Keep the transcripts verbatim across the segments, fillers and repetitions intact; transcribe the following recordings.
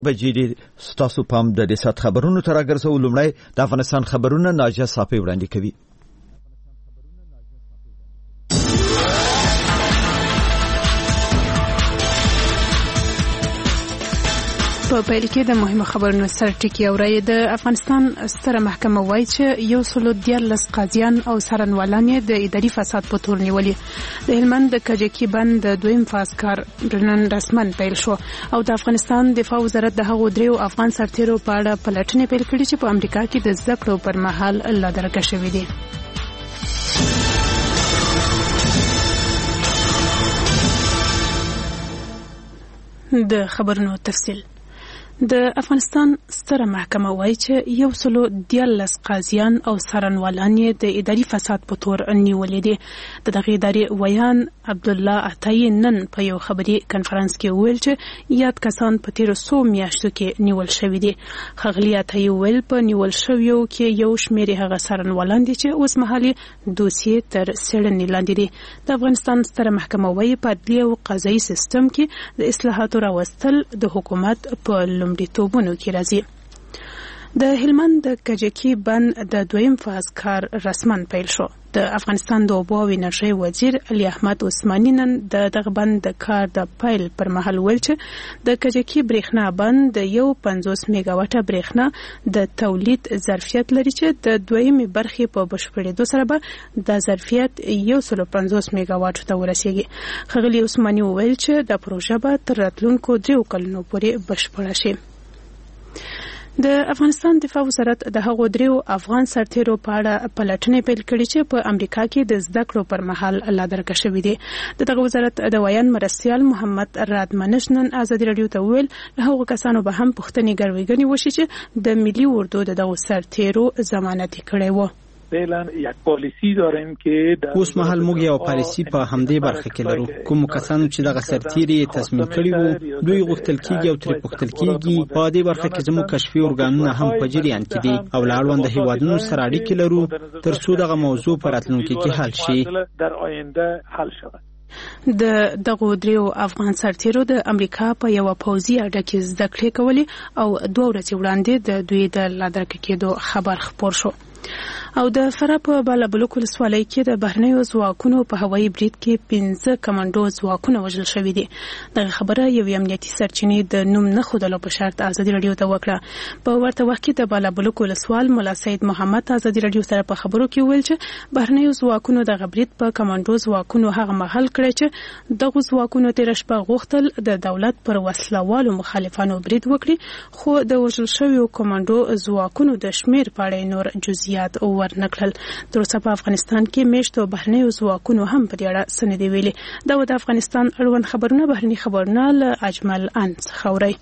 بجې ستاسو پام د دې سات خبرونو تر راګرځو. لومړی د افغانستان خبرونه ناجیه صافی وړاندې کوي. په پیل کې د مهمو خبرونو سر ټکی اوري. د افغانستان ستره محکمه وایي چې یو سلو دیارلس قاضیان او څارنوالان د اداري فساد په تور نیولي. د هلمند د کجکي بند د دویم فاز کار نن رسمن پیل شو او د افغانستان دفاع وزارت د هغو دریو افغان سرتیرو په اړه پلټنې پیل کړې چې په امریکا کې د زده کړو پر مهال لا درکه شوي دي. د خبرونو تفصیل. د افغانستان ستره محکمه وایي چې یو سلو دیارلس قاضیان او څارنوالان یې د اداري فساد په تور نیولي دي. د دغې ادارې ویان عبدالله عطایي نن په یو خبري کنفرانس کې وویل چې یاد کسان په تیرو څو میاشتو کې نیول شوي دي. ښاغلي عطایي وویل په نیول شویو کې یو شمېر هغه څارنوالان دي چې اوس مهال دوسیې تر څېړنې لاندې دي. د افغانستان ستره محکمه وایي په عدلي او قضایي سیستم کې د اصلاحاتو راوستل د حکومت په لومړیتوبونو کې راځي. د هلمند د کجکي بند د دویم فاز کار رسمن پیل شو. د افغانستان د اوبو او انرژۍ وزیر علي احمد عثماني نن د دغه بند د کار د پیل پر مهال ویل چې د کجکي برېښنا بند د یو پنځوس میګاواټه برېښنا د تولید ظرفیت لري چې د دویمې برخې په بشپړېدو سره به د ظرفیت یو سلو پنځوس میګاواټو ته ورسیږي. ښاغلي عثماني وویل چې د پروژه به تر راتلونکو دریو کلونو پورې بشپړه شي. د افغانستان دفاع وزارت د هغو دریو افغان سرتیرو په اړه پلټنې پیل کړې چې په امریکا کې د زده کړو پر مهال لا درکه شوي دي. د دغه وزارت د ویان مرستیال محمد رادمنش نن ازادي راډیو ته وویل له هغو کسانو به هم پوښتنې ګرویګنې وشي چې د ملي اردو د دغو سرتیرو ضمانت یې کړی و. یک پالیسی داریم که اوس مهال موږ یو پالیسی په همدې برخه کې لرو. کوم کسانو چې دغه سرتیري تصمیم کړي وو دوی غوښتل کیږي او ترې پوښتل کیږي. په دې برخه کې زموږ کشفي ارګانونه هم په جریان کې دي او له اړوند هیوادونو سره اړیکې لرو تر څو دغه موضوع په راتلونکي کې حل شي. در آینده حل شود. د دغو دریو افغان سرتیرو د امریکا په یو پوځي اډه کې زده کړې کولې او دوه ورځې وړاندې د دوی د لا درکه کېدو خبر خپور شو. او د فراه په بالابلوک ولسوالۍ کې د بهرنیو ځواکونو په هوایي برید کې پنځه کمانډو ځواکونه وژل شوي دي. دغه خبره یو امنیتي سرچینې د نوم نه ښودلو په شرط ازادي راډیو ته وکړه. په ورته وخت کې د بالابلوک ولسوال ملا سید محمد ازادي راډیو سره په خبرو کې ویل چې بهرنیو ځواکونو دغه برید په کمانډو ځواکونو هغه مهال کړی چې دغه ځواکونو تېره شپه غوښتل د دولت پر وسلوالو مخالفانو برید وکړي، خو د وژل شویو کمانډو ځواکونو د شمېر په اړه نور جزئیات ورنکړل. تر اوسه په افغانستان کې میشتو بهرنیو ځواکونو هم په دې اړه څه نه دي ویلي. دا و د افغانستان اړوند خبرونه. بهرني خبرونه له اجمل ان څخه اورئ.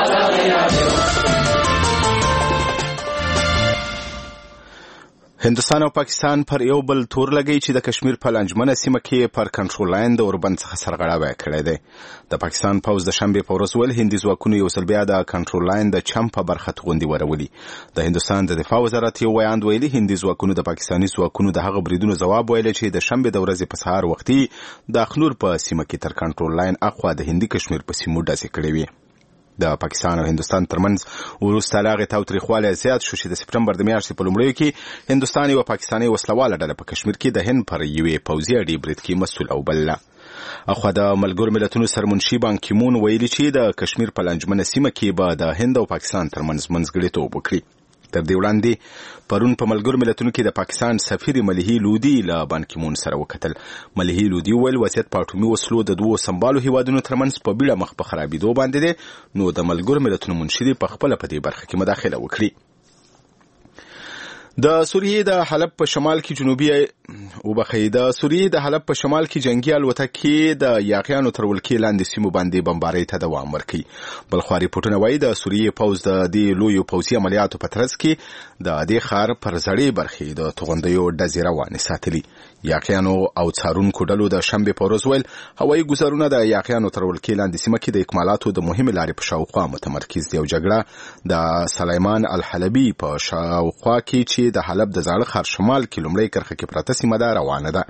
هندوستان او پاکستان پر یو بل تور لګی چې د کشمیر په لانجمنه سیمه کې پر کنټرول لاین د اوربند څخه سرغړاوی کړی دی. د پاکستان پوځ د شنبې په ورځ ول هندي ځواکونو یو ځل بیا د کنټرول لاین د چم په برخه توغندي ورولي. د هندوستان د دفاع وزارت یو ویاند ویلي هندي ځواکونو د پاکستاني ځواکونو د هغه بریدونو ځواب ویل چې د شنبې د ورځې په سهار وختي د اخنور په سیمه کې تر کنټرول لاین اخوا د هندي کشمیر په سیمو ډزې کړې وي. د پاکستان او هندوستان ترمنځ وروسته لاغې تاوتریخوالی زیات شو چې د سپټمبر د میاشتې په لومړیو کې هندوستان یوه پاکستاني وسلواله ډله په کشمیر کې د هند پر یوې پوځي اډې برید کې مسؤل او بلله. اخوا د ملګرو ملتونو سرمنشي بان کی مون ویلي چې د کشمیر په لانجمنه سیمه کې به د هند او پاکستان ترمنځ منځګړیتوب وکړي. تر دې وړاندې پرون په ملګرو ملتونو کې د پاکستان سفیر ملهي لودي له بان کی مون سره وکتل. ملهي لودي ویل وضعیت په اټومي وسلو د دوو سمبالو هیوادونو ترمنځ په بیړه مخ په خرابېدو باندې دی، نو د ملګرو ملتونو منشي په خپله په دې برخه کې مداخله وکړي. د سوریې د حلب په شمال کې جنوبي وبخي د سوریې د حلب په شمال کې جنگي الوتکې د یاغیانو تر ولکې لاندې سیمو باندې بمبارۍ ته دوام ورکوي. بلخوا ریپورټونه وایي د سوریې پوځ د دې لویو پوځي عملیاتو په ترڅ کې د دې ښار پر زړې برخې د توغندیو ډزې روانې ساتلي. یاغیانو او څارونکو ډلو د شنبې په ورځ ویل هوایي ګزارونه د یاغیانو تر ولکې لاندې سیمه کې د اکمالاتو د مهمې لارې په شاوخوا متمرکز دي او جګړه د سلیمان الحلبي په شاوخوا کې چې د حلب د زاړه ښار شمال کې لومړی کرښه کې پرته سیمه ده روانه ده.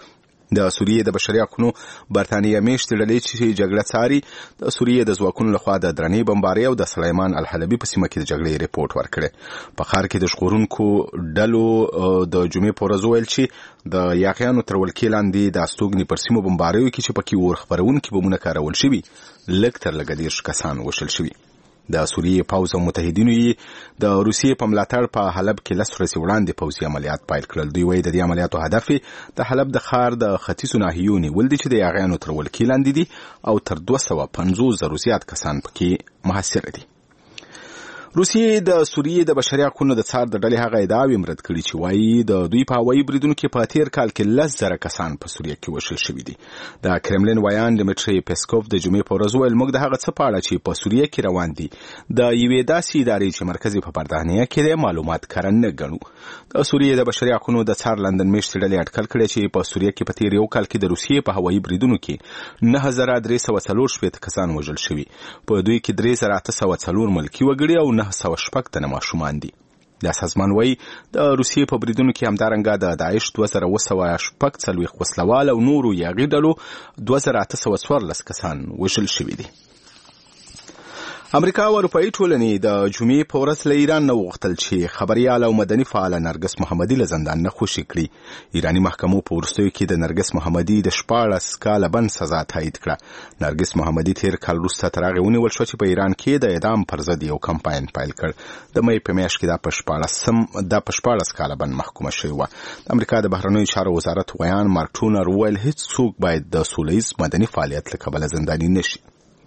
د سوریې د بشري حقوقو برتانیې میشتې ډلې چې جګړه څاري د سوریې د ځواکونو لخوا د درنې بمبارۍ او د سلیمان الحلبي په سیمه کې د جګړې ریپورت ورکړی. په ښار کې د ژغورونکو ډلو د جمعې په ورځ وویل چې د یاغیانو تر ولکې لاندې د استوګنې پر سیمو بمباریو کې چې پکې اور خپرونکي بمونه کارول شوي لږ تر لږه دېرش کسان وشل شوي. د سوریې پوځ او متحدینو یې د روسیې په ملاتړ په حلب کې لس ورځې وړاندې پوځي عملیات پیل کړل. دوی وایي د دې عملیاتو هدف د حلب د ښار د ختیځو ناحیو نیول دي چې د یاغیانو تر ولکې لاندې دي او تر دوه سوه پنځوس زرو زیات کسان پکې محاصره دي. روسیې د سوریې د بشري حقوقو د څار د ډلې هغه ادعاوې رد کړي چې وایي د دوی په هوایي بریدونو کې په تیر کال کې لس زره کسان په سوریه کې وژل شوي دي. د کرملین ویان ډیمټري پیسکوف د جمعې په ورځ وویل موږ د هغه څه په اړه چې په سوریه کې روان دي د یوې داسې ادارې چې مرکز یې په بردانیه کې دی معلومات کره نه ګڼو. د سوریې د بشري حقوقو د څار لندن میشتې ډلې اټکل کړی چې په سوریه کې په تیر یو کال کې د روسیې په هوایي بریدونو کې نه زره درې سوه څلور شپېته کسان وژل شوي. په دوی کې درې زره اته سوه څلور ملکي وګړي او نه سوه شپږ نه ماشومان دي. د سازمان وایي د روسیې په بریدونو کې همدارنګه د داعش دوه زره اوه سوه شپږ څلوېښت وسلوال او نورو یاغي ډلو دوه زره اته سوه څوارلس کسان وژل شوي دي. امریکا او اروپایي ټولنې د جمعې په ورځ له ایران نه وغوښتل چې خبریال او مدني فعاله نرګس محمدي له زندان نه خوشي کړي. ایراني محکمو په وروستیو کې د نرګس محمدي د شپاړس کاله بند سزا تایید کړه. نرګس محمدي تیر کال وروسته تر هغې ونیول شوه چې په ایران کې د اعدام پر ضد یو کمپاین پیل کړ. د مۍ په میاشت کې دا په شپاړسم دا په شپاړس کاله بند محکومه شوې وه. د امریکا د بهرنیو چارو وزارت ویان مارک ټونر وویل هیڅوک باید د سوله ییز مدني فعالیت له کبله زنداني نشي.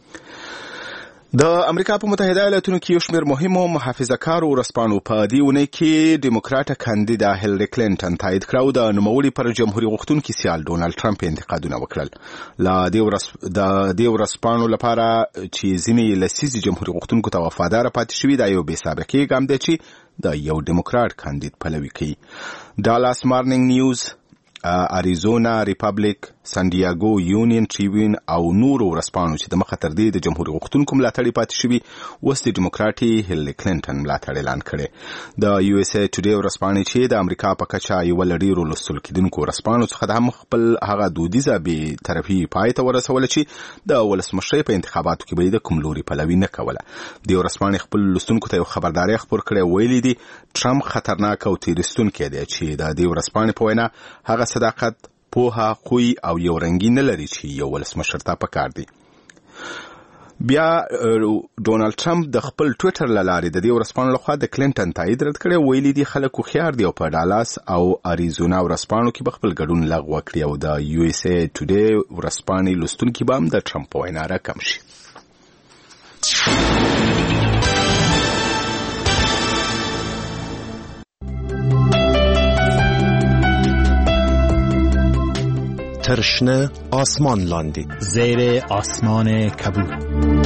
د امریکا په متحده ایالاتونو کې یو شمېر مهمو محافظه‌کارو ورځپاڼو په دې اونۍ کې ډیموکراټه کاندیدا هیلري کلینټن تایید کړه او د نوموړي پر جمهوري غوښتونکي سیال ډونالډ ټرمپ انتقادونه وکړل. له دې ورځپاڼو لپاره چې ځینې لسیزې جمهوري غوښتونکو ته وفاداره پاتې شوي دا یو بې سابقې ګام دی چې د یو ډیموکراټ کاندید پلوي کوي. ډالاس مارنینګ نیوز، اریزونا ریپبلیک، سان ډیاګو یونین ټریبیون او نورو ورځپاڼو چې د مخه تر دې د جمهوري غوښتونکو ملاتړي پاتې شوي اوس د ډیموکراټي هیلري کلینټن ملاتړ اعلان کړی. د یو اس ای ټوډے ورځپاڼې چې د امریکا په کچه یوه له ډېرو لوستل کېدونکو ورځپاڼو څخه د هم خپل هغه دودیزه بې طرفي پای ته ورسوله چې د ولسمشرۍ په انتخاباتو کې به یې د کوم لوري پلوي نه کوله. دې ورځپاڼې خپل لوستونکو ته یو خبرداری خپور کړی، ویلي دي ټرمپ خطرناک او تېرېستونکی دی چې د دې ورځپاڼې په وینا هغه صداقت، پوهه، خوی او یو رنګي نه لري چې یو ولسمشر ته پکار دی. بیا ډونالډ ټرمپ د خپل ټویټر له لارې د دې ورځپاڼو لخوا د کلینټن تایید رد کړی. ویلي دي خلک هوښیار دي او په ډالاس او اریزونا ورځپاڼو کې به خپل ګډون لغوه کړي او د یو اس ای ټوډے ورځپاڼې لوستونکي به هم د ټرمپ په وینا راکم شي. ترشنه آسمان لاندی زیر آسمان کبود.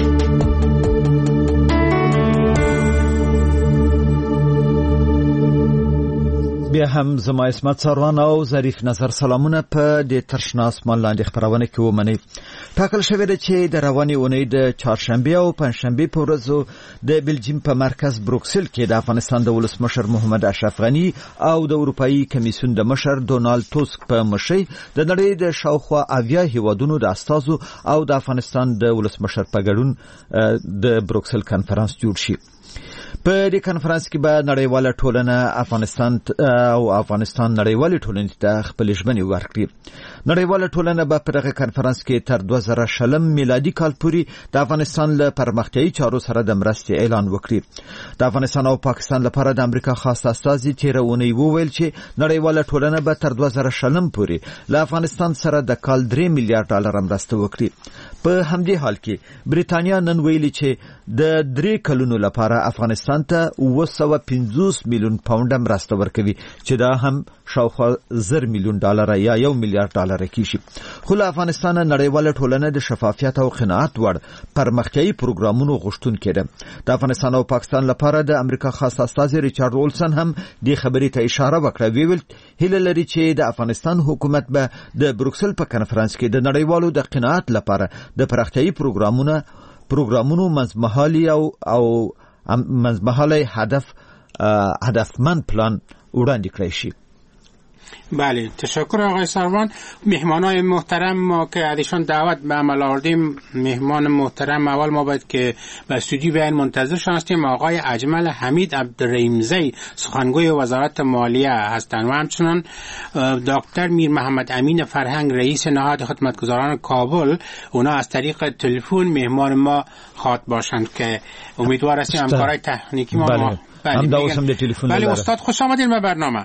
بیا هم زما اسمت سروان او ظریف نظر سلامونه په د ترشنه آسمان لاندې خبرونه کې ومنئ. ټاکل شوې ده چې د روانې اونۍ د چهارشنبې او پنجشنبې په ورځو د بلجیم په مرکز بروکسل کې د افغانستان د ولسمشر محمد اشرف غني او د اروپایي کمیسیون د مشر ډونالډ توسک په مشرۍ د نړۍ د شاوخوا اویا هیوادونو د استازو او د افغانستان د ولسمشر په ګډون د بروکسل کنفرانس جوړ شي. په دې کنفرانس کې به نړیواله ټولنه افغانستان او افغانستان نړیوالې ټولنې ته خپل ژمنې ورکړي. نړیواله ټولنه به په دغه کنفرانس کې تر دوه زره شلم میلادي کال پورې د افغانستان له پرمختیایي چارو سره د مرستې اعلان وکړي. د افغانستان او پاکستان لپاره د امریکا خاص استازي تېره اونۍ وویل چې نړیواله ټولنه به تر دوه زره شلم پورې له افغانستان سره د کال درې میلیارډ ډالر مرسته وکړي. په همدې حال کې بریتانیا نن ویلي چې د درې کلونو لپاره افغانستان ته اوه سوه پنځوس میلیون پاونډه مرسته ورکوي چې دا هم شاوخوا زر میلیون ډالر یا یو میلیارډ ډالر کېږي. خو له افغانستان نړیواله ټولنه د شفافیت او قناعت وړ پرمختیایي پروګرامونو غوښتونکې ده. د افغانستان او پاکستان لپاره د امریکا خاص استازي ریچارډ اولسن هم دې خبرې ته اشاره وکړه. ویل هیله لري چې د افغانستان حکومت به د بروکسل په کنفرانس کې د نړیوالو د قناعت لپاره د پراختیایي پروګرامونو پروګرامونو منځمهالي او او منځمهالي هدف هدفمند پلان وړاندې کړی شي. بله، تشکر آقای سروان. مهمانای محترم ما که ازشان دعوت به عمل آوردیم، مهمان محترم اول ما باید که به استودیو بیاین منتظرشان هستیم. آقای اجمل حمید عبدالرحیمزی سخنگوی وزارت مالیه هستند و همچنان دکتر میر محمد امین فرهنگ رئیس نهاد خدمتگزاران کابل، اونا از طریق تلفن مهمان ما خواد باشند که امیدوار هستیم همکارای تکنیکی ما بله. ما بله هم داوسم ده تلفن. بله استاد خوش آمدین به برنامه.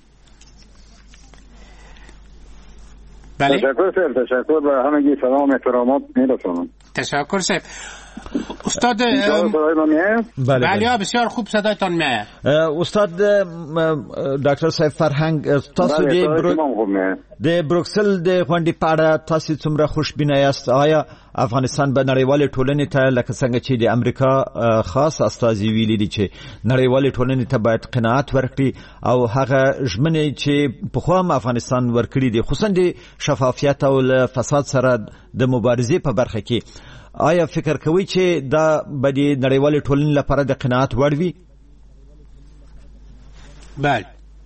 بله. تشکر سر تشکر به همگی سلام احترامات میرسونم. تشکر سر استاد. بله بله بسیار خوب صدایتان میاد. استاد ډاکټر صاحب فرهنګ تاسو د د بروکسل د غونډې په اړه تاسو څومره خوشبینه یاست؟ آیا افغانستان به نړیوالې ټولنې ته لکه څنګه چې د امریکا خاص استازي ویلي دي چې نړیوالې ټولنې ته باید قناعت ورکړي او هغه ژمنې چې پخوا هم افغانستان ورکړي دي خصوصا د شفافیت او له فساد سره د مبارزې په برخه کې، آیا فکر کوي چې دا به د نړیوالې ټولنې لپاره د قناعت وړ وي؟ بله.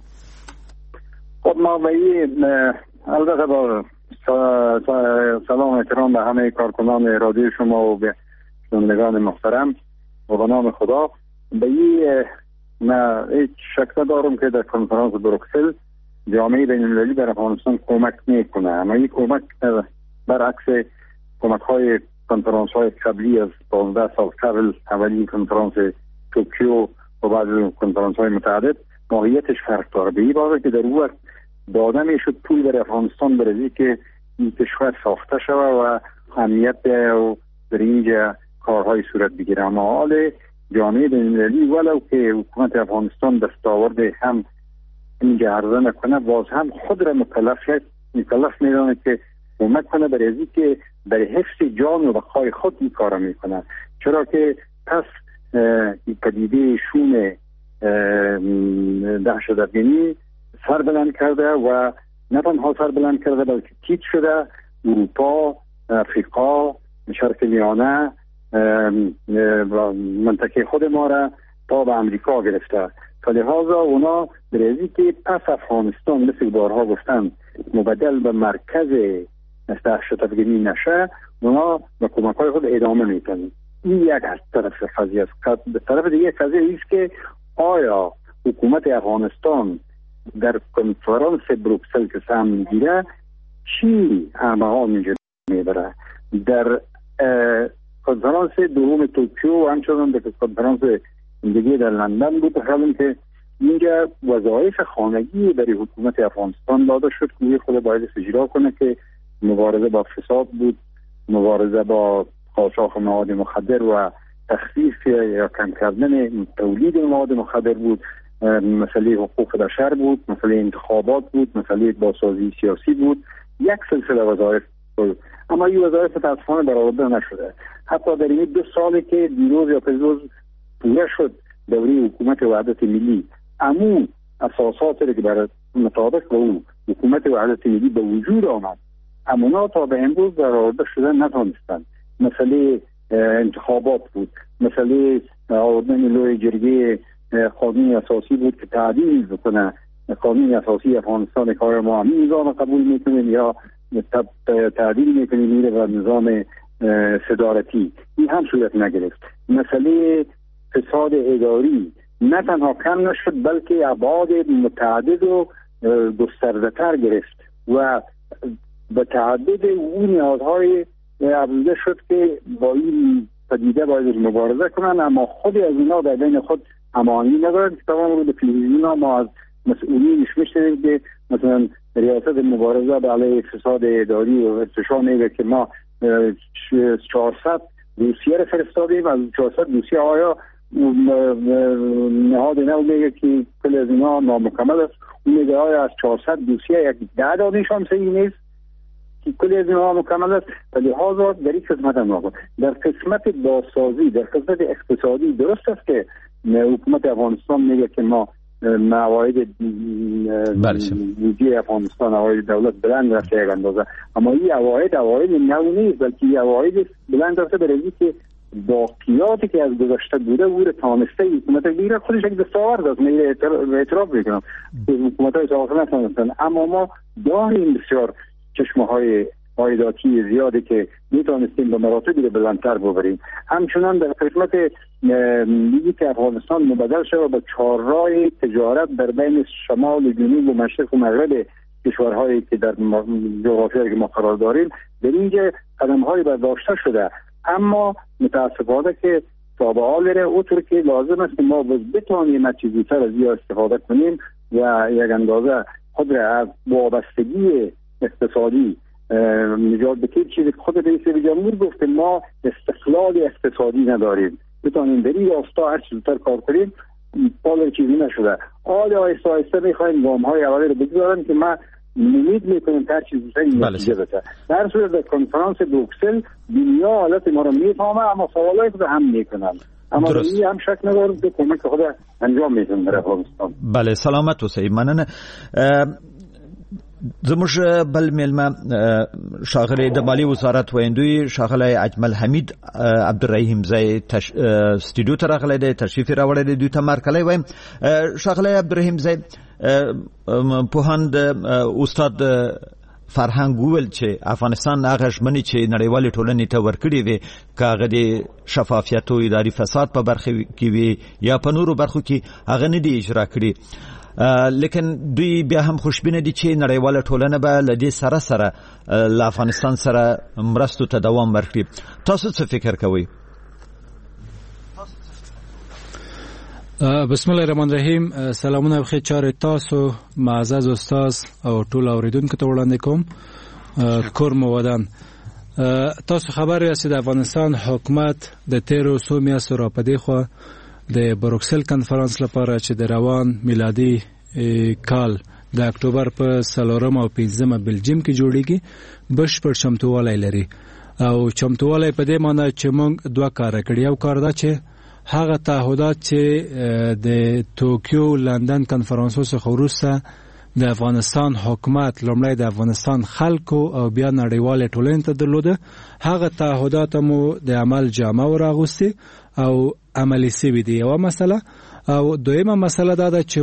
خب ما به البته با سلام احترام به همه کارکنان رادیو شما و به شنوندگان محترم و به نام خدا، به این من هیچ شک ندارم که در کنفرانس بروکسل جامعه بین‌المللی بر افغانستان کمک میکنه، اما این کمک برعکس کمک های کنفرانس های قبلی از پانزده سال قبل، اولی کنفرانس توکیو و بعد کنفرانس های متعدد، ماهیتش فرق داره. به این باره که در اون وقت داده میشد پول در افغانستان برزی که این کشور ساخته شود و امنیت و در اینجا کارهای صورت بگیره. اما حال جامعه بین‌المللی ولو که حکومت افغانستان دستاورد هم اینجا عرضه نکنه، باز هم خود را مکلف مکلف میدانه که کمک کنه برای که برای حفظ جان و بقای خود این کار میکنه. چرا که پس این پدیده شوم دهشت‌افغانی سر بلند کرده و نه تنها سر بلند کرده بلکه تیت شده. اروپا، افریقا، شرق میانه و منطقه خود ما را تا به امریکا گرفته. لحاظا اونا برای که پس افغانستان مثل بارها گفتن مبدل به مرکز دهشت‌افغانی نشه، اونا به کمک‌های خود ادامه میکنن. این یک از طرف قضیه است. به طرف دیگه قضیه ایست که آیا حکومت افغانستان در کنفرانس بروکسل که سهم میگیره چی همه اینجا میبره؟ در کنفرانس دوم توکیو و همچنان در کنفرانس دیگه در لندن بود، حالا که اینجا وظایف خانگی برای حکومت افغانستان داده شد که خود باید اجرا کنه که مبارزه با فساد بود، مبارزه با قاچاق مواد مخدر و تخفیف یا کم کردن تولید مواد مخدر بود، مسئله حقوق بشر بود، مسئله انتخابات بود، مسئله بازسازی سیاسی بود. یک سلسله وظایف بود، اما این وظایف متاسفانه برآورده نشده. حتی در این دو سالی که دیروز یا پریروز پوره شد دوره حکومت وحدت ملی، اما اساساتی که بر مطابق با او حکومت وحدت ملی به وجود آمد اما تا به امروز برآورده شده نتونستند. مسئله انتخابات بود، مسئله آوردن لوی جرگه قانون اساسی بود که تعدیل بکنه قانون اساسی افغانستان که آیا ما همین نظام قبول میکنیم یا تعدیل میکنیم میره و نظام صدارتی. این هم صورت نگرفت. مسئله فساد اداری نه تنها کم نشد بلکه ابعاد متعدد و گسترده تر گرفت و به تعدد اون نیازهای افزوده شد که با این پدیده باید مبارزه کنن، اما خود از اینا در بین خود هماهنگی ندارن. تمام رو به تلویزیون ما از مسئولینش میشنویم که مثلا ریاست مبارزه به علیه فساد اداری و ارتشا میگه که ما چهارصد دوسیه رو فرستادیم، از چهارصد دوسیه آیا نهاد نو میگه که کل از اینا نامکمل است، اون میگه آیا از چهارصد دوسیه یک ده دانش هم صحیح نیست که کل از اینا مکمل است. ولی لحاظا در این قسمت هم ناکن. در قسمت بازسازی، در قسمت اقتصادی درست است که حکومت افغانستان میگه که ما مواعید بودجه افغانستان، مواعید دولت بلند رفته یک اندازه، اما این مواعید مواعید نو نیست بلکه این مواعید بلند رفته برای که باقیاتی که از گذشته بوده او را تانسته حکومت ایران خودش یک دستاورد است، من اعتراف میکنم حکومت‌های سابقه نتونستن، اما ما داریم بسیار چشمه‌های عایداتی زیادی که میتونستیم به مراتب بلندتر ببریم. همچنان در قسمت میگی که افغانستان مبدل شده به چهارراه تجارت در بین شمال و جنوب و مشرق و مغرب کشورهایی که در جغرافیایی که ما قرار داریم، در اینجا قدم‌های برداشته شده، اما متاسفانه که تا به حال داره اونطور که لازم است ما بتوانیم از چیزی تر از یا استفاده کنیم و یک اندازه خود را از وابستگی اقتصادی نجات بکید. چیزی که خود رئیس جمهور گفت ما استقلال اقتصادی نداریم، بتوانیم در این راستا هر چیز تر کار کنیم. حالا چیزی نشده، حالا آیسته آیسته میخوایم گام‌های اولی رو بگذارن که ما امید میکنیم هر چیزی تر نتیجه بده. در صورت در کنفرانس بروکسل دنیا حالت ما رو میفهمه، اما سوالای خود هم میکنن، اما این هم شک ندارم که کمک خود انجام میتونه در افغانستان. بله سلامت اوسئ. مننه. زموږ بل میلمه ښاغلی د مالیې وزارت ویندوی ښاغلی اجمل حمید عبدالرحیم زی سټوډیو ته راغلی دی، تشریف یې راوړی دی، دوی ته مارکلی وایم. ښاغلی عبدالرحیم زی پوهاند استاد فرهنګ وویل چې افغانستان هغه ژمنې چې نړیوالې ټولنې ته ورکړې وې، که هغه د شفافیت او اداري فساد په برخه کې وي یا په نورو برخو کې، هغه نه دي اجرا کړي. لیکن دوی بیا هم خوشبینه دي چې نړیواله ټولنه به له دې سره سره له افغانستان سره مرستو ته دوام ورکړي. تاسو څه فکر کوئ؟ بسم الله الرحمن الرحیم. سلامونه بخیر چاره تاسو معزز استاد او ټول اوریدونکو ته وړاندې کوم. کور مو ودان. تاسو خبر یاست د افغانستان حکومت د تیرو څو میاشتو راپدې خو د بروکسل کنفرانس لپاره چې د روان میلادي کال د اکتوبر په څلورم او پنځمه بلجیم کې جوړیږي بشپړ چمتووالی لري. او چمتووالی په دې معنی چې موږ دوه کار کړی. یو کار دا چې هغه تعهدات چې د توکیو لندن کنفرانسو څخه وروسته د افغانستان حکومت لومړی د افغانستان خلکو او بیا نړیوالې ټولنې ته درلوده، هغه تعهدات مو د عمل جامه وراغوستي او عملی سوي دي. یوه مسله. او دویمه مسله دا ده چې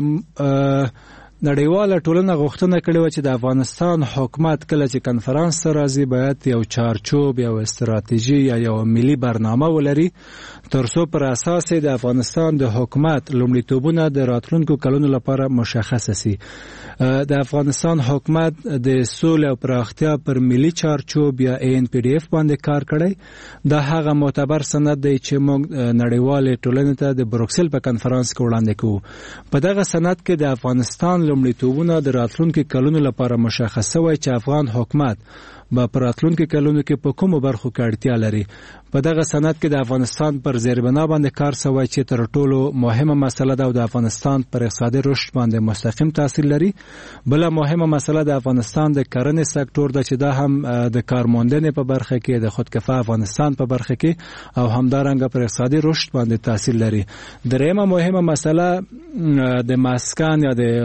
نړیواله ټولنه غوښتنه کړې وه چې د افغانستان حکومت کله چې کنفرانس ته راځي باید یو چارچوب، یو استراتیژي یا یو ملي برنامه ولري، تر څو پر اساس د افغانستان د حکومت لومړیتوبونه د راتلونکو کلونو لپاره مشخص شي. د افغانستان حکومت د سولې او پراختیا پر ملي چارچوب یا این پی ډی اف باندې کار کړی. دا هغه معتبر سند دی چې موږ نړیوالې ټولنې ته د بروکسل په کنفرانس کې وړاندې کوو. په دغه سند کې د افغانستان لومړیتوبونه د راتلونکو کلونو لپاره مشخص شوی چې افغان حکومت به په راتلونکو کلونو کې په کومو برخو کې اړتیا لري. په دغه سند کې د افغانستان پر زیربنا باندې کار شوی چې تر ټولو مهمه مسله ده او د افغانستان پر اقتصادي رشد باندې مستقیم تاثیر لري. بله مهمه مسله د افغانستان د کرنې سکتور ده چې دا هم د کارموندنې په برخه کې، د خودکفا افغانستان په برخه کې او همدارنګه پر اقتصادي رشد باندې تاثیر لري. دریمه مهمه مسله د مسکن یا د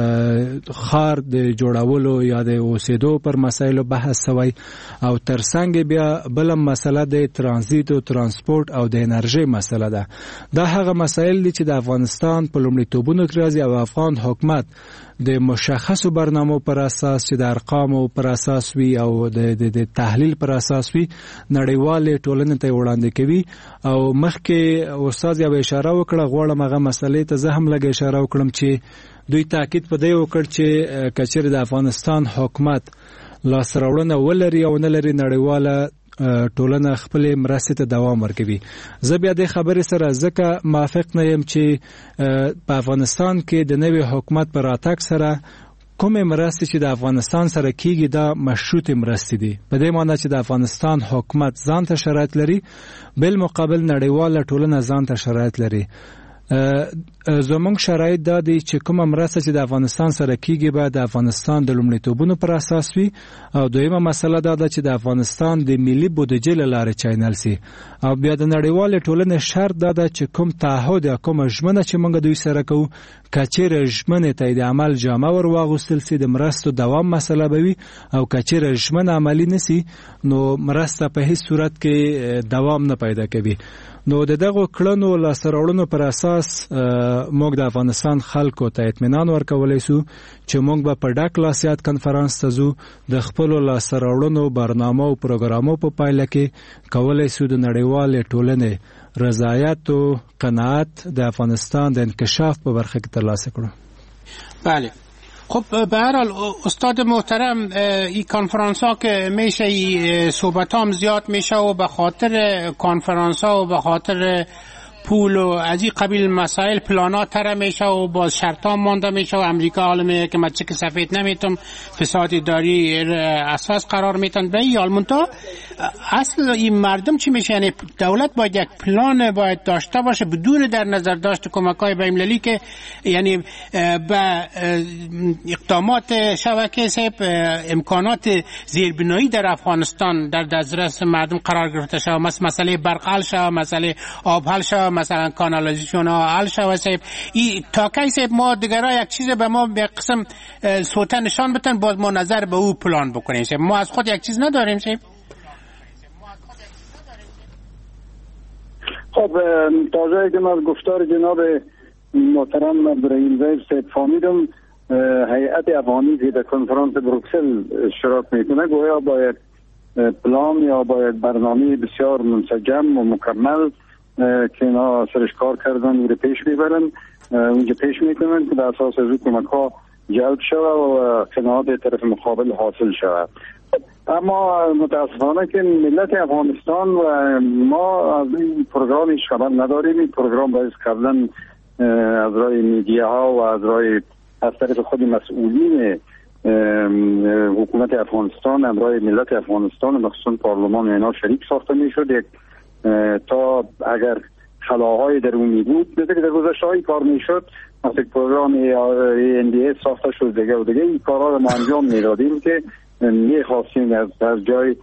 ښار د جوړولو یا د اوسېدو پر مسایلو بحث شوی. او ترڅنګ بیا بله مسله د ترانزیت او ترانسپورت او د انرژي مسله ده. دا هغه مسایل دي چې د افغانستان په لومړیتوبونو کې راځي او افغان حکومت د مشخصو برنامو پر اساس چې د ارقامو پر اساس وي او د تحلیل پر اساس وي نړیوالې ټولنې ته وړاندې کوي. او مخکې استاد یو اشاره وکړه، غواړم هغه مسلې ته زه هم لږ اشاره وکړم چې دوی تاکید په دې وکړ چې کچېرې د افغانستان حکومت لاسراوړنه ولري او نه لري نړیواله ټولنه خپل مرستې ته دوام ورکوي. زه بیا د خبرې سره ځکه موافق نه یم چې په افغانستان کې د نوي حکومت پر راتګ سره کومې مرستې چې د افغانستان سره کیږي دا مشروطې مرستې دي. په دې معنی چې د افغانستان حکومت ځان ته شرایط لري، بل مقابل نړیواله ټولنه ځان ته شرایط لري. زمونږ شرایط دا دی چې کومه مرسته چې د افغانستان سره کیږي به د افغانستان د لومړیتوبونو پر اساس وي او دویمه مسله دا ده چې د افغانستان د ملي بودیجې له لارې چینل سي او بیا د نړیوالې ټولنې شرط دا ده چې کوم تعهد یا کومه ژمنه چې موږ دوی سره کوو که چیرې ژمنې ته د عمل جامه ور واغوستل سي د مرستو دوام مسله به وي او که چیرې ژمنه عملي نسي نو مرسته په هیڅ صورت کې دوام نه پیدا کوي. نو د دغه کړنو لاسته پر اساس موږ د افغانستان خلکو ته اطمینان ورکولای سو چې موږ به په ډاک لاسیات کانفرنس ته ځو د خپل لاسته راوړنو برنامه او پروګرامو په پایله کې کولای سو د نړیوال ټولنې رضایت او قناعت د افغانستان د انکشاف په برخه کې ترلاسه کړو. بله. خب به هر حال استاد محترم این کنفرانس ها که میشه این صحبت هم زیاد میشه و به خاطر کنفرانس ها و به خاطر پول و از این قبیل مسائل پلانا تره میشه و باز شرط ها مانده میشه و امریکا حالا میگه که من چک سفید نمیتونم فساد داری اساس قرار میتن به این حالمونتا اصل این مردم چی میشه؟ یعنی دولت باید یک پلان باید داشته باشه بدون در نظر داشت کمک های بین‌المللی که یعنی به اقدامات شبکه سیب امکانات زیربنایی در افغانستان در دسترس مردم قرار گرفته شود، مثل مسئله برق حل شود، مسئله آب حل شود، مثلا کانالیزاسیون ها حل شود. سیب این تا کی سیب ما دیگرها یک چیز به ما به قسم سوته نشان بتن باز ما نظر به او پلان بکنیم. سیب ما از خود یک چیز نداریم. سیب خب تازه که من گفتار جناب محترم ابراهیم زاید صاحب فهمیدم هیئت افغانی که در کنفرانس بروکسل اشتراک میکنه گویا باید پلان یا باید برنامه بسیار منسجم و مکمل که اینا سرش کار کردن و پیش میبرن اونجا پیش میکنن که در اساس از کمک ها جلب شود و قناعت طرف مقابل حاصل شود. اما متاسفانه که ملت افغانستان و ما از این پروگرام هیچ خبر نداریم. این پروگرام باید قبلا از رای میدیا ها و از رای از طرف خود مسئولین حکومت افغانستان از رای ملت افغانستان مخصوصا پارلمان اینا شریک ساخته میشد. یک تا اگر خلاهای درونی بود مثل که در گذشته هایی کار میشد مثل پروگرام این دی اس ساخته شد دیگه و دیگه این کارها رو ما انجام میدادیم که میخواستیم از در جای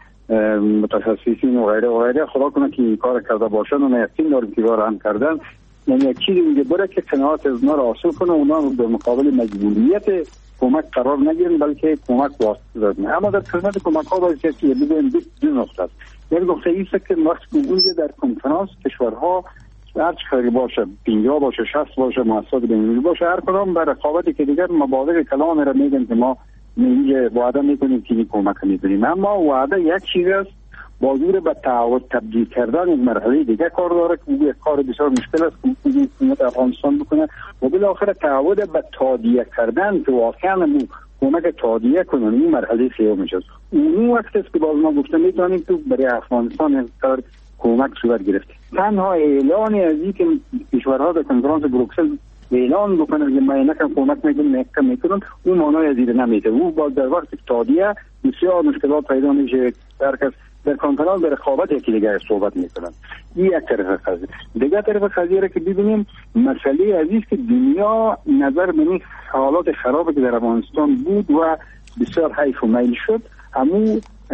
متخصصین و غیره و غیره. خدا کنه که این کار کرده باشن و ما یقین داریم که کار هم کردن. یعنی یک چیزی میگه بره که قناعت از اونا رو حاصل کنه، اونا به مقابل مجبوریت کمک قرار نگیرن بلکه کمک واسطه دادن. اما در خدمت کمک ها باید که بگویم دو نقطه است. یک نقطه ایست که وقتی که در کنفرانس کشورها هر چقدر باشه پنجاه باشه شصت باشه مؤسسات بین‌المللی باشه هر کدام بر رقابتی که دیگر مبالغ کلام را میگن که ما اینجا وعده میکنیم که این کمک میکنیم. اما وعده یک چیز است با زور به تعهد تبدیل کردن یک مرحله دیگه کار داره که یک کار بسیار مشکل است که حکومت افغانستان بکنه و بالاخره تعهد به تادیه کردن که واقعا کمک تادیه کنن این مرحله سوم میشه. اون وقت است که باز ما گفته میتونیم که برای افغانستان کار کمک صورت گرفت. تنها اعلان از این که کشورها در کنفرانس بروکسل اعلان بکنن که ما نکن کمک میکنیم نکن میکنن اون معنای از این نمیده. او باز در وقت تادیه بسیار مشکلات پیدا میشه. در کس در کنفرانس در رقابت یکی دیگه صحبت میکنن. این یک طرف قضیه. دیگه طرف قضیه را که ببینیم مسئله عزیز که دنیا نظر به این حالات خرابی که در افغانستان بود و بسیار حیف و میل شد همو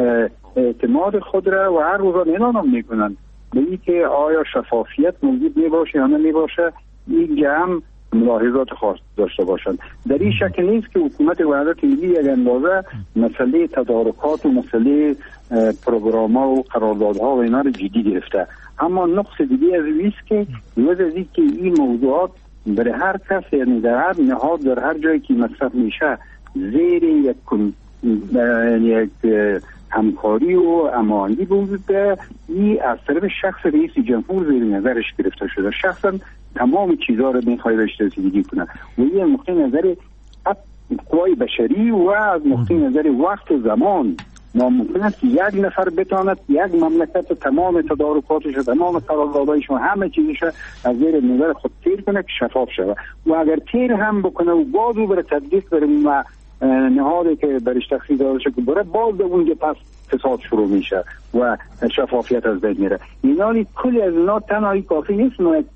اعتماد خود را و هر روزا اعلام میکنن به این که آیا شفافیت موجود میباشه یا نمیباشه این جمع ملاحظات خاص داشته باشند. در این شکل نیست که حکومت وحدت ملی یک اندازه مسئله تدارکات و مسئله پروگرام‌ها و قراردادها و اینا رو جدی گرفته. اما نقص دیگه از این است که نیاز از این که این موضوعات برای هر کس یعنی در هر نهاد در هر جایی که مصرف میشه زیر یک یک همکاری و امانی بوده این از طرف شخص رئیس جمهور زیر نظرش گرفته شده. شخصا تمام چیزها رو میخواد بهش رسیدگی کنه و یه نقطه نظر قوای بشری و از نقطه نظر وقت و زمان ناممکن است که یک نفر بتواند یک مملکت تمام تدارکاتش و تمام قراردادهایش و همه چیزش از زیر نظر خود تیر کنه که شفاف شود و اگر تیر هم بکنه و باز او بر تطبیق بریم و نهادی که برش تخصیص داده شده بره باز به اونجا پس فساد شروع میشه و شفافیت از بین میره. اینانی کلی از اینا تنهایی کافی نیست. ما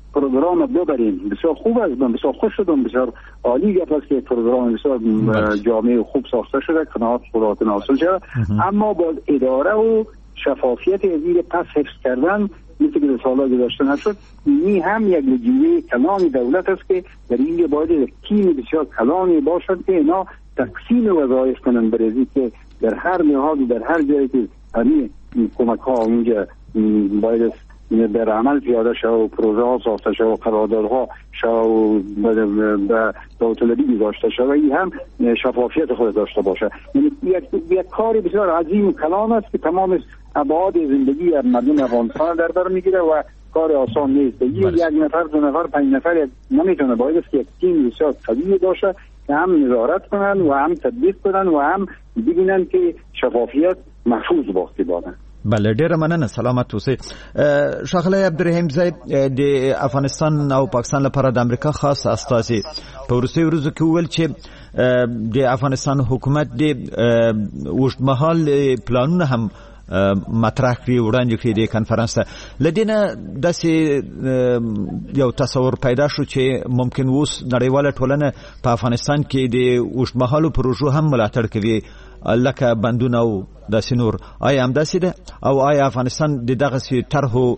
پروگرام ببریم. بسیار خوب است، من بسیار خوش شدم، بسیار عالی گپ است که پروگرام بسیار جامع و خوب ساخته شده، قناعت خودات حاصل شده، اما با اداره و شفافیت زیر پس حفظ کردن مثل که در سالها گذشته نشد. این هم یک وجیه کلان دولت است که در این باید یک تیم بسیار کلانی باشد که اینا تقسیم وظایف کنند، برای که در هر نهاد در هر جایی که همین کمک ها اونجا باید در عمل پیاده شد و پروژه ها ساخته شد و قراردادها شد و به داوطلبی گذاشته شد و این هم شفافیت خود داشته باشه. یعنی یک یک کار بسیار عظیم و کلان است که تمام ابعاد زندگی مردم افغانستان در بر میگیره و کار آسان نیست. یک نفر دو نفر پنج نفر نمیتونه، باید است که یک تیم بسیار قوی باشه که هم نظارت کنن و هم تطبیق کنن و هم ببینن که شفافیت محفوظ باقی باشه. بله، ډیره مننه، سلامت اوسئ. ښاغلی عبدالرحیم صاحب، د افغانستان او پاکستان لپاره د امریکا خاص استازي په وروستیو ورځو کې وویل چې د افغانستان حکومت د اوږدمهال پلانونه هم مطرح کړي، وړاندې کړي د کنفرانس ته. له دې نه داسې یو تصور پیدا شو چې ممکن اوس نړیواله ټولنه په افغانستان کې د اوږدمهالو پروژو هم ملاتړ کوي لکه بندونه او داسې نور. آیا همداسې ده او آیا افغانستان د دغسې طرحو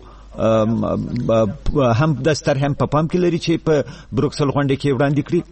هم داسې طرحې هم په پام کې لري چې په بروکسل غونډې کې وړاندې کړي؟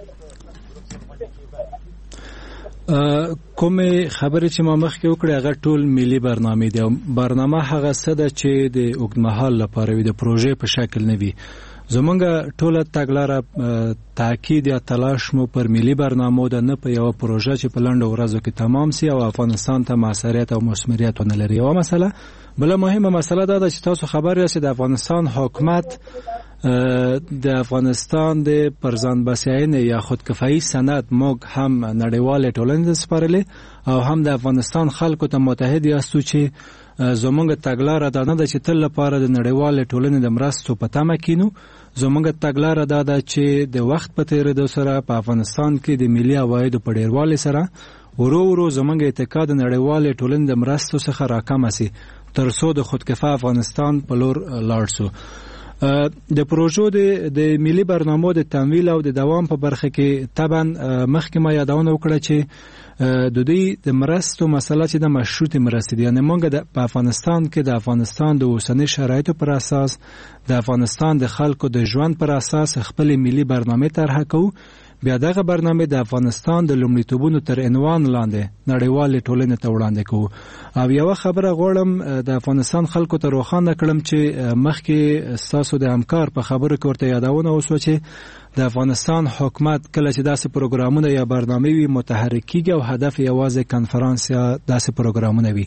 کومې خبرې چې ما مخکې وکړې هغه ټول ملي برنامه دي. برنامه هغه څه ده چې د اوږدمهال لپاره وي، د پروژې په شکل نه وي. زمونږ ټوله تګلاره تاکید یا تلاش مو پر ملي برنامو ده، نه په یو پروژه چې په لنډو ورځو کې تمام سي او افغانستان ته موثریت او مثمریت ونه لري. یوه مسله. بله مهمه مسله دا ده چې تاسو خبر یاست د افغانستان حکومت د افغانستان د پرځان بسیاینې یا خودکفایي سند موږ هم نړیوالې ټولنې ته سپارلې او هم د افغانستان خلکو ته متحد یاستو چې زمونږ تګلاره دا نه ده چې تل لپاره د نړیوالې ټولنې د مرستو په تمه کینو. زمونږ تګلاره دا ده چې د وخت په تیریدو سره په افغانستان کې د ملي عوایدو په ډیروالي سره ورو ورو زمونږ اعتقاد د نړیوالې ټولنې د مرستو څخه راکمه سي تر څو د خودکفا افغانستان په لور لاړ سو. د پروژو د ملي برنامو د تمویل او د دوام په برخه کې طبعا مخکې ما یادونه وکړه چې د دې د مرستو مسله چې د مشروط مرستې دي، یعنی موږ په افغانستان کې د افغانستان د اوسنۍ شرایطو پر اساس د افغانستان د خلکو د ژوند پر اساس خپل ملي برنامه طرح کوو. بیا دغه برنامه د افغانستان د لومړیتوبونو تر عنوان لاندې نړیوالې ټولنې ته وړاندې کوو. او یو خبره غواړم د افغانستان خلکو ته روښانه کړم چې مخکې ستاسو د همکار په خبرو کې ورته یادونه وشوه چې د افغانستان حکومت کله چې داسې پروګرامونه یا برنامه وي متحرک کیږي او هدف یوازې کنفرانس یا داسې پروګرامونه وي.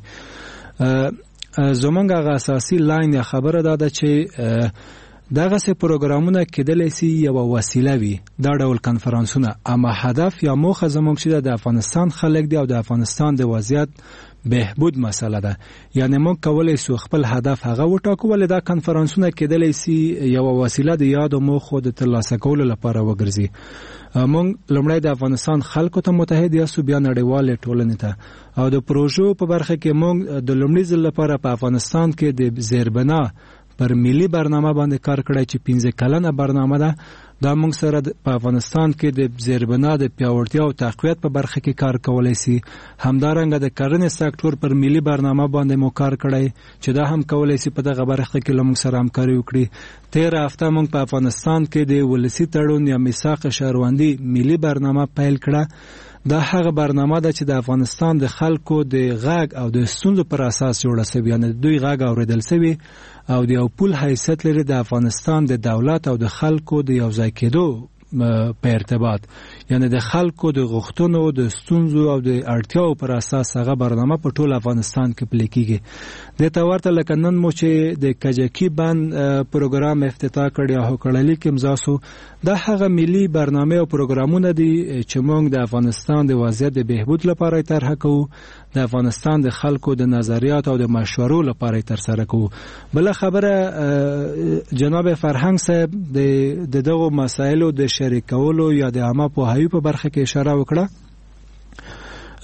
زمونږ هغه اساسي لاین یا خبره دا ده چې دغه سه پروګرامونه کېدلی سي یو وسیله وي دا ډول کنفرانسونه، اما هدف یا موخه زموږ چې د افغانستان خلک دی او د افغانستان د وضعیت بهبود مسله ده. یعنی موږ کولای سو خپل هدف هغه وټاکو، ولې دا کنفرانسونه کېدلی سي یو وسیله د یاد موخو د ترلاسه کولو لپاره وګرځي. موږ لومړی د افغانستان خلکو ته متحد یاستو، بیا نړیوالې ټولنې ته. او د پروژو په برخه کې موږ د لومړي ځل لپاره په افغانستان کې د زیربنا پر ملي برنامه باندې کار کړی چې پنځه کلنه برنامه ده. دا موږ سره په افغانستان کې د زیربنا د پیاوړتیا او تقویت په برخه کې کار کولای سي. همدارنګه د کرنې سکتور پر ملي برنامه باندې مو کار کړی چې دا هم کولای سي په دغه برخه کې موږ سره همکاري وکړي. تیر هفته موږ په افغانستان کې د ولسی تړون یا میثاق شهروندي ملي برنامه پیل کړه. دا هغه برنامه ده چې د افغانستان د خلکو د غږ او د ستونزو پر اساس جوړه شوې، یعنی دوی غږ اوریدل شوی او د یو پول حیثیت لري د افغانستان د دولت او د خلکو د یو ځای کېدو په ارتباط، یعنی د خلکو د غوښتنو د ستونزو او د اړتیاو پر اساس هغه برنامه په ټول افغانستان کې پلي کیږي. د تورته لکه نن مو چې د کجکی بند پروګرام افتتاح کړی او کړلی کې امضا سو. دا هغه ملي برنامه او پروګرامونه دي چې موږ د افغانستان د وضعیت د بهبود لپاره طرح کوو، د افغانستان د خلکو د نظریات او د مشورو لپاره ترسره کوو. بل خبره جناب فرهنګ صاحب د دغه مسایلو د شریکولو یا د عامه پوهاوی په برخه کې اشاره وکړه.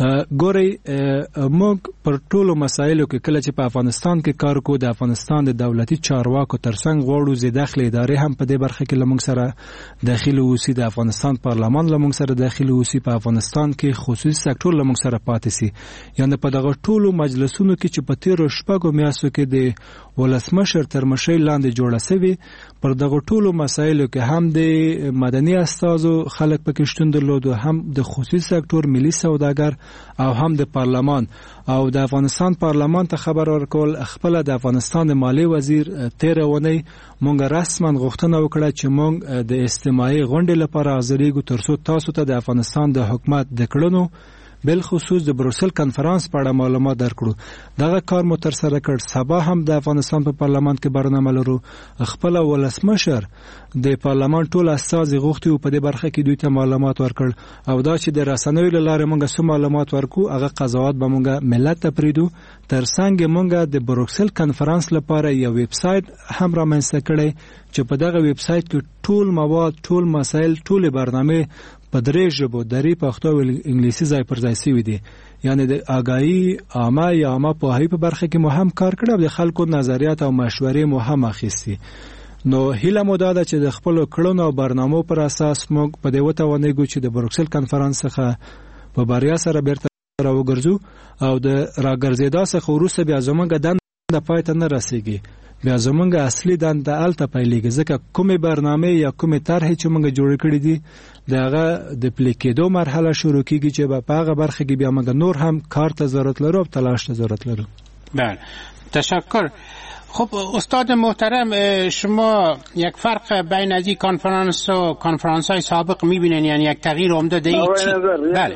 ګوري موږ پر ټولو مسایلو کې کله چې په افغانستان کې کار کوو د افغانستان د دولتي چارواکو ترڅنګ غواړو چې داخلي ادارې هم په دې برخه کې لمونږ سره داخلي اوسي د افغانستان پارلمان لمونږ سره داخلي اوسي په افغانستان کې خصوصي سکتور لمونږ سره پاتې سي یعنی په دغه ټولو مجلسونو کې چې په تیرو شپږو میاشتو کې د ولسمشر تر مشرۍ لاندې جوړه سوي پر دغه ټولو مسایلو کې هم د مدني استازو خلک پکې شتون درلود هم د خصوصي سکتور ملي سوداګر او هم د پارلمان او د افغانستان پارلمان ته خبر ورکول خپل د افغانستان مالی وزیر تیر ونی مونږ رسما غوښتنه وکړه چې مونږ د استماعي غونډې لپاره حاضرېږو ترڅو تاسو ته د افغانستان د حکومت د کړنو بل خصوص د بروسل کانفرنس په اړه معلومات درکړو دغه کار مو تر سره کړ سبا هم د افغانستان په پارلمان کې برنامه لرو خپل ولسمشر د پارلمان ټول استازي غوښتي په دې برخه کې دوی ته معلومات ورکړ او دا چې د رسنیو لاره مونږ سم معلومات ورکو هغه قضاوت به مونږ ملت ته پریدو ترڅنګ مونږ د بروسل کانفرنس لپاره یو ویب سټ هم رامنځته کړی چې په دغه ویب سټ کې ټول مواد ټول مسایل ټول برنامه په درې ژبو دري پښتو او انګلیسي ځای پر ځای شوی دي یعنی د آگاهی عامه یا عامه پوهاوی په برخه کې مو هم کار کړی او د خلکو نظریات او مشورې مو هم اخیستي نو هیله مو دا ده چې د خپل کړنو او برنامو پر اساس موږ په دې وتوانیږو چې د بروکسل کانفرنس څخه په بریا سره بیرته راوګرځو او د راګرځېدا څخه وروسته بیا زموږ دنده پای ته نه رسیږي بیا زمونږ اصلي دنده الته پیلېږي ځکه کومې برنامه یا کومې طرحې چې موږ جوړې کړې دي د هغه د پلي کېدو مرحله شروع کېږي چې په هغه برخه کې بیا موږ نور هم کار ته ضرورت لرو او تلاش ته ضرورت لرو. بله تشکر. خب استاد محترم شما یک فرق بین از این کنفرانس و کنفرانس های سابق میبینین یعنی یک تغییر عمده در این چی؟ بله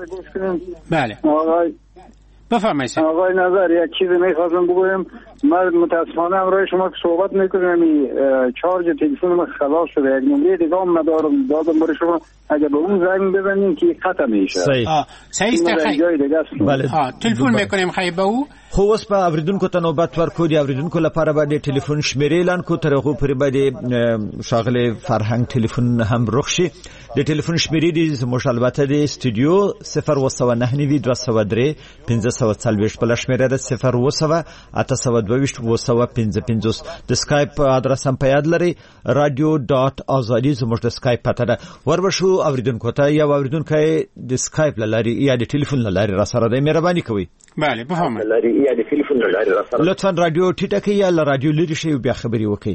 بله بفرمایید. آقای نظر یک چیزی میخواستم بگویم من متاسفانه امروز شما که صحبت میکنم چارج تلفن من خلاص شده یک نمره دیگه هم ندارم دادم برای شما اگه به اون زنگ بزنین که قطع میشه. صحیح صحیح است خیلی. بله تلفن میکنیم خیلی به او خو اوس په اوریدونکو ته نوبت ورکو دی اوریدونکو لپاره به د ټلیفون شمیرې اعلان کو تر هغه پورې به د شاغله فرهنګ ټلیفون هم رخصي د ټلیفون شمیرې د زموږ البته د استودیو صفر و سو نه نیوي دوه سو درې پنځه سو څلوېښت په شمیره د صفر و سو اته سو دوه ویشت و سو پنځه پنځوس د سکایپ ادرس هم په یاد لري رادیو ډاټ ازادي زموږ د سکایپ پته ده وربشو اوریدونکو ته یا اوریدونکو د سکایپ لاري یا د ټلیفون لاري را سره د مهرباني کوي. بله بفهمه یا د ټلیفون لاري را سره لطفا رادیو ټیټه کې یا رادیو لري شي بیا خبري وکړي.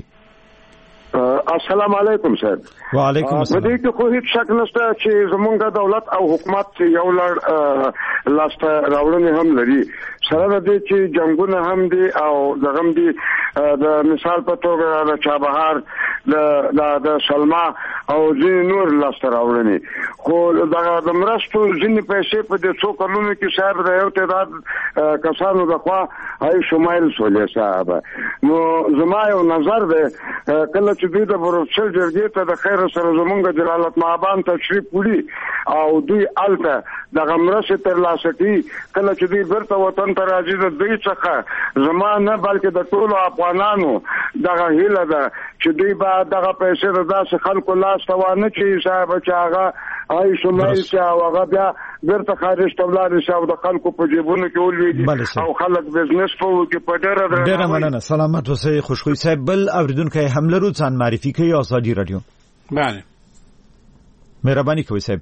السلام علیکم صاحب. وعلیکم السلام. په دې کې خو هیڅ شک نشته چې زمونږ دولت او حکومت یو لړ لاسته راوړنې هم لري سره د دې چې جنگونه هم دي او دغه هم دي د مثال په توګه د چابهار د د سلما او ځینې نور لاسته راوړنې خو دغه د مرستو ځینې پیسې په دې څو کلونو کې صاحب د یو تعداد کسانو لخوا هاي شمایل شولې صاحب نو زما یو نظر دی کله چې دوی د بروسل جرګې ته د خیر سره زمونږ جلالت مآبان تشریف وړي او دوی الته دغه مرستې ترلاسه کړي کله چې دوی بیرته وطن ته راځي د دوی څخه زما نه بلکې د ټولو افغانانو دغه هیله ده چې دوی به دغه پیسې د داسې خلکو لاس ته وانه چې صاحب چې هغه هاي شمایل چې هغه بیا بیرته خارج ته ولاړ شي او د خلکو په جیبونو کې ولوېږي او خلک بزنس په وکړي په ډېره ډېره مننه سلامت اوسئ خوشخوي صاحب بل اوریدونکو هم لرو ځان معرفي کوي آزادي رادیو. بله مهرباني کوي صاحب.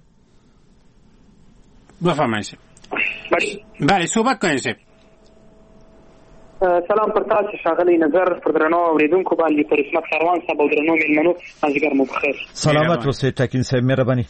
بفرمایید. بله صحبت کنید صاحب. سلام پر تاسو شاغلی نظر پر درنو اوریدونکو باندې پر اسمت کاروان صاحب او درنو ملمنو مازیګر مو بخیر. سلامت اوسئ تکین صاحب مهرباني.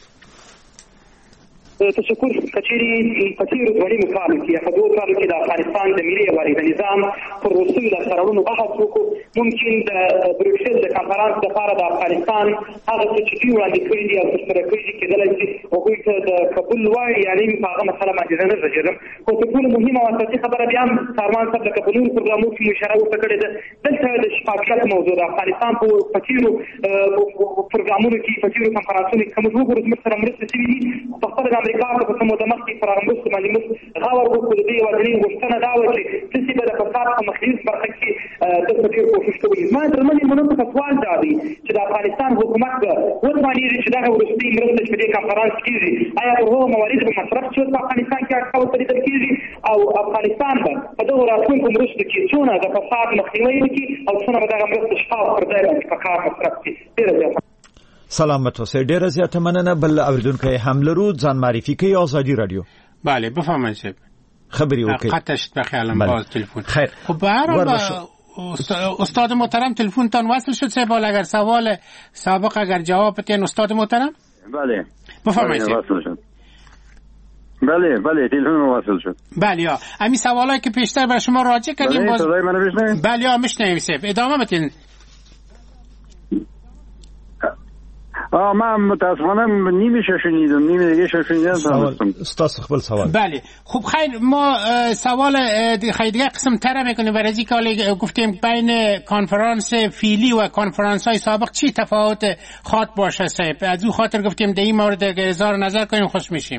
تشکر کچېری کثیر غوړي مقام کې په دوه کال کې د افغانستان د ملي یوالي د نظام پر وسیله د سرونو بحث وکړو ممکن د بروکسل د کانفرنس لپاره د افغانستان هغه چې چې وړاندې کړی دی او تر کړی دی کېدل چې هغوی ته د قبول وایي یعنی په هغه مسله باندې نه راځم خو څه ټول مهمه او اساسي خبره بیا هم کاروان صاحب د قبول پروګرامو کې اشاره وکړه ده دلته د شفافیت موضوع د افغانستان په فکرو پروګرامونو کې فکرو کانفرنسونو کې کوم وګورئ مثلا مرسته شوی په خپل امریکا ته کوم د مخکې پراموس باندې موږ غوړ وکړو د دې ودرې غوښتنه دا و چې څه به د فساد په مخنیوي برخه کې د څه کوشش کوي. ما درمنې مونږ ته سوال دا دی چې د افغانستان حکومت وتواني چې دا ورستي مرسته چې د کانفرنس کیږي آیا په هغو مواردو مصرف چې په افغانستان کې اړتیا ورته کیږي او افغانستان به په دغه راتلونکو مرستو کې څونه د فساد مخنیوي وکړي او څونه به دغه مرسته شفاف پر ځای باندې په کار مصرف کړي. ډېره زیاته سلامت اوسئ. ډېره زیاته مننه. بل اوریدونکی هم لرو. ځان معرفي کوي. آزادي رادیو. بله بفرمایید صاحب. خبری وکړئ. قطعش بخیالم باز تلفن. خیر. خب به هر حال استاد محترم تلفن تان وصل شد صاحب. اگر سوال سابق اگر جواب بدین استاد محترم. بله. بفرمایید. بله بله تلفن وصل شد. بله یا همین سوالایی که پیشتر برای شما راجع کردیم بله صدای منو میشنوید؟ بله یا میشنویم صاحب. ادامه بدین. آه من متاسفانه نیمیشه شنیدم نیمه دیگه شنیدم. سوال استاد خپل سوال. بله خب خیر ما سوال خیلی دیگه قسم تر میکنیم برای اینکه حالا گفتیم بین کنفرانس فعلی و کنفرانس های سابق چی تفاوت خاط باشه صاحب. از اون خاطر گفتیم در این مورد اظهار نظر کنیم خوش میشیم.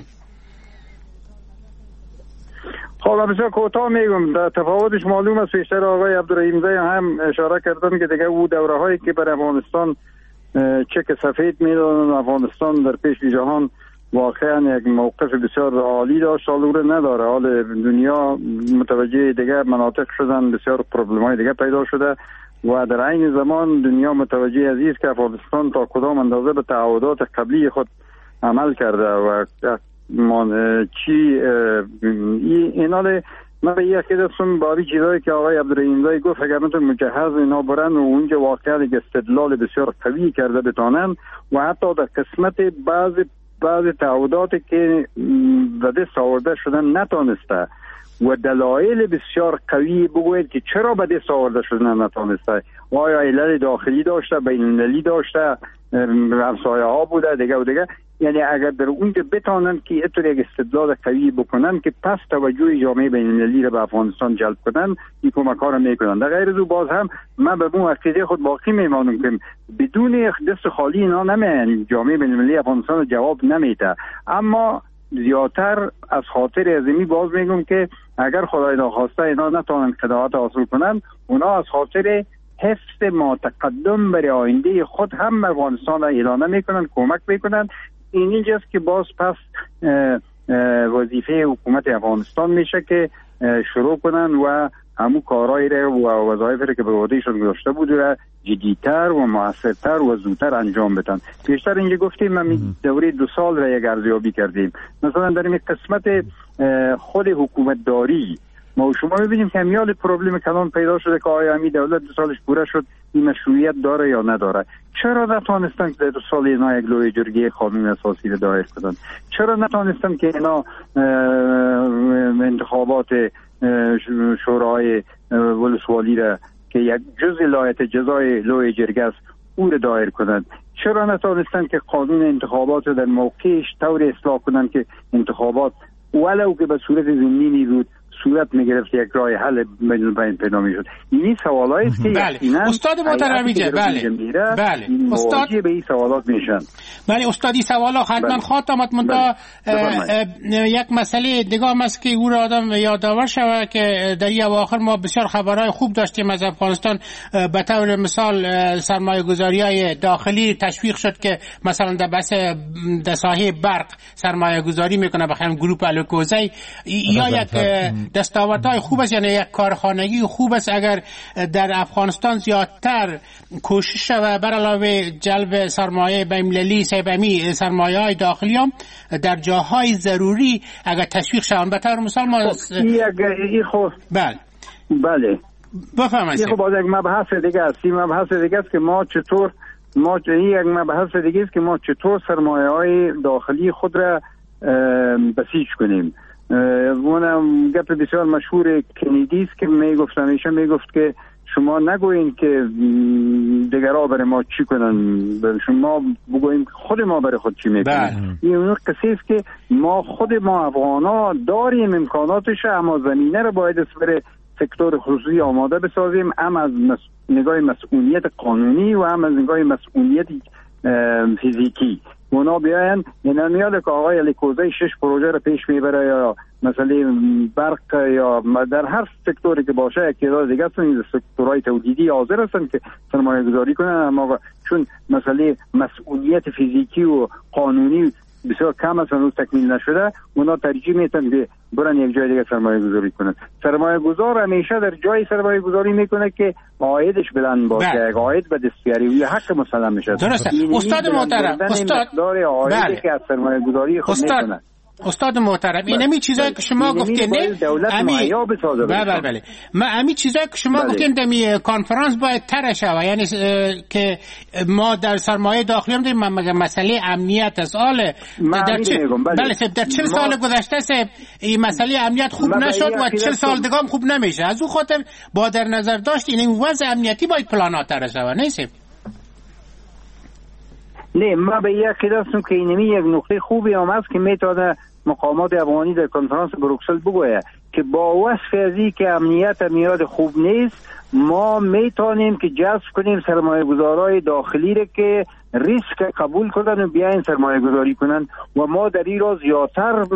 خب بسیار کوتاه میگم. تفاوتش معلوم است. پیشتر آقای عبدالرحیم زی هم اشاره کردن که دیگه او دوره هایی که برای افغانستان چک سفید میدادن افغانستان در پیش جهان واقعا یک موقف بسیار عالی داشت. حال او نداره. حال دنیا متوجه دیگه مناطق شدن. بسیار پروبلم های دیگه پیدا شده و در عین زمان دنیا متوجه عزیز که افغانستان تا کدام اندازه به تعهدات قبلی خود عمل کرده و چی اینال من به یک دستم باری چیزایی که آقای عبدالرحیم گفت اگر نتون مجهز اینا برن و اونجا واقعا یک استدلال بسیار قوی کرده بتانن و حتی در قسمت بعض بعض تعهداتی که به دست آورده شدن نتانسته و دلایل بسیار قوی بگوید که چرا به دست آورده شدن نتانسته. آیا علل داخلی داشته، بین المللی داشته، همسایه ها بوده دیگه و دیگه. یعنی اگر در اونجا بتانن که اینطور یک استدلال قوی بکنن که پس توجه جامعه بین المللی را به افغانستان جلب کنن این کمک ها را میکنن. در غیر از او باز هم من به اون عقیده خود باقی میمانم که بدون دست خالی اینا نمیان جامعه بین المللی افغانستان جواب نمیده. اما زیادتر از خاطر ازمی باز میگم که اگر خدای ناخواسته اینا نتونن قناعت حاصل کنن اونا از خاطر حفظ ما تقدم برای آینده خود هم افغانستان را اعلان میکنن، کمک میکنن. این اینجاست که باز پس اه اه وظیفه حکومت افغانستان میشه که شروع کنن و همون کارهایی را و وظایفی را که به عهدهشون گذاشته بود را جدیتر و موثرتر و زودتر انجام بدن. پیشتر اینجا گفتیم ما دوره دو سال را یک ارزیابی کردیم. مثلا در این قسمت خود حکومت داری ما و شما میبینیم که همیال پروبلم کلان پیدا شده که آیا همی دولت دو سالش پوره شد این مشروعیت داره یا نداره. چرا نتوانستن که در دو سال اینا یک لوی جرگه قانون اساسی رو دایر کنن؟ چرا نتوانستن که اینا انتخابات شورای ولسوالی را که یک جز لایحه جزای لوی جرگه است او را دایر کنند؟ چرا نتوانستن که قانون انتخابات در موقعش طور اصلاح کنند که انتخابات ولو که به صورت ضمنی بود صورت میگرفت یک راه حل بین بین پیدا میشد؟ این سوالایی است که بله استاد محترم اینجا بله بله استاد به این سوالات میشن. بله استادی سوالا حتما خاطمت منتها یک مسئله دیگه هم است که او را آدم یادآور شود که در این اواخر ما بسیار خبرهای خوب داشتیم از افغانستان. به طور مثال سرمایه گذاری های داخلی تشویق شد که مثلا در بس در ساحه برق سرمایه گذاری میکنه بخیر گروپ الوکوزی یا یک دستاوردهای خوب است، یعنی یک کارخانگی خوب است اگر در افغانستان زیادتر کوشش و بر علاوه جلب سرمایه بین‌المللی سیبمی سرمایه های داخلی هم در جاهای ضروری اگر تشویق شوند. به طور مثال ما این خب بله بله بفرمایید. این خب باز یک مبحث دیگه است. این مبحث دیگه است که ما چطور ما یک مبحث دیگه است که ما چطور سرمایه های داخلی خود را بسیج کنیم. اونم گپ بسیار مشهور کندی است که میگفت همیشه میگفت که شما نگوین که دیگرها برای ما چی کنن، شما بگوین خود ما برای خود چی میکنیم. این اون قصه است که ما خود ما افغانا داریم امکاناتش، اما زمینه رو باید برای سکتور خصوصی آماده بسازیم، هم از مس... نگاه مسئولیت قانونی و هم از نگاه مسئولیت فیزیکی. اونا بیاین اینا میاد که آقای الیکوزی شش پروژه رو پیش میبره یا مثلا برق یا در هر سکتوری که باشه که داره دیگه هستن سکتورهای تولیدی حاضر هستن که سرمایه گذاری کنن، اما چون مثلا مسئولیت فیزیکی و قانونی بسیار کم است و هنوز تکمیل نشده، اونا ترجیح میتن که برن یک جای دیگه سرمایه گذاری کنن. سرمایه گذار همیشه در جای سرمایه گذاری میکنه که عایدش بلند باشه، عاید به دست بیاری و حق مسلم میشه. درسته. استاد محترم، استاد عایدی که از سرمایه گذاری خود میکنه. استاد محترم، این همی چیزایی که شما گفتین امی بله بله ما امی چیزایی که شما گفتین دمی کنفرانس باید طرح شود، یعنی که ما در سرمایه داخلی هم داریم مسئله امنیت است. آله در چه بله در چهل سال گذشته سه این مسئله امنیت خوب نشد و چهل سال دیگه هم خوب نمیشه. از اون خاطر با در نظر داشت این وضع امنیتی باید پلانات طرح شود. نیست نه ما به یک دستم که اینمی یک نقطه خوبی هم است که میتونه مقامات افغانی در کنفرانس بروکسل بگویه که با وصف ازی که امنیت میاد خوب نیست، ما میتونیم که جذب کنیم سرمایه گذارای داخلی را که ریسک قبول کنن و بیاین سرمایه گذاری کنن و ما در این را زیادتر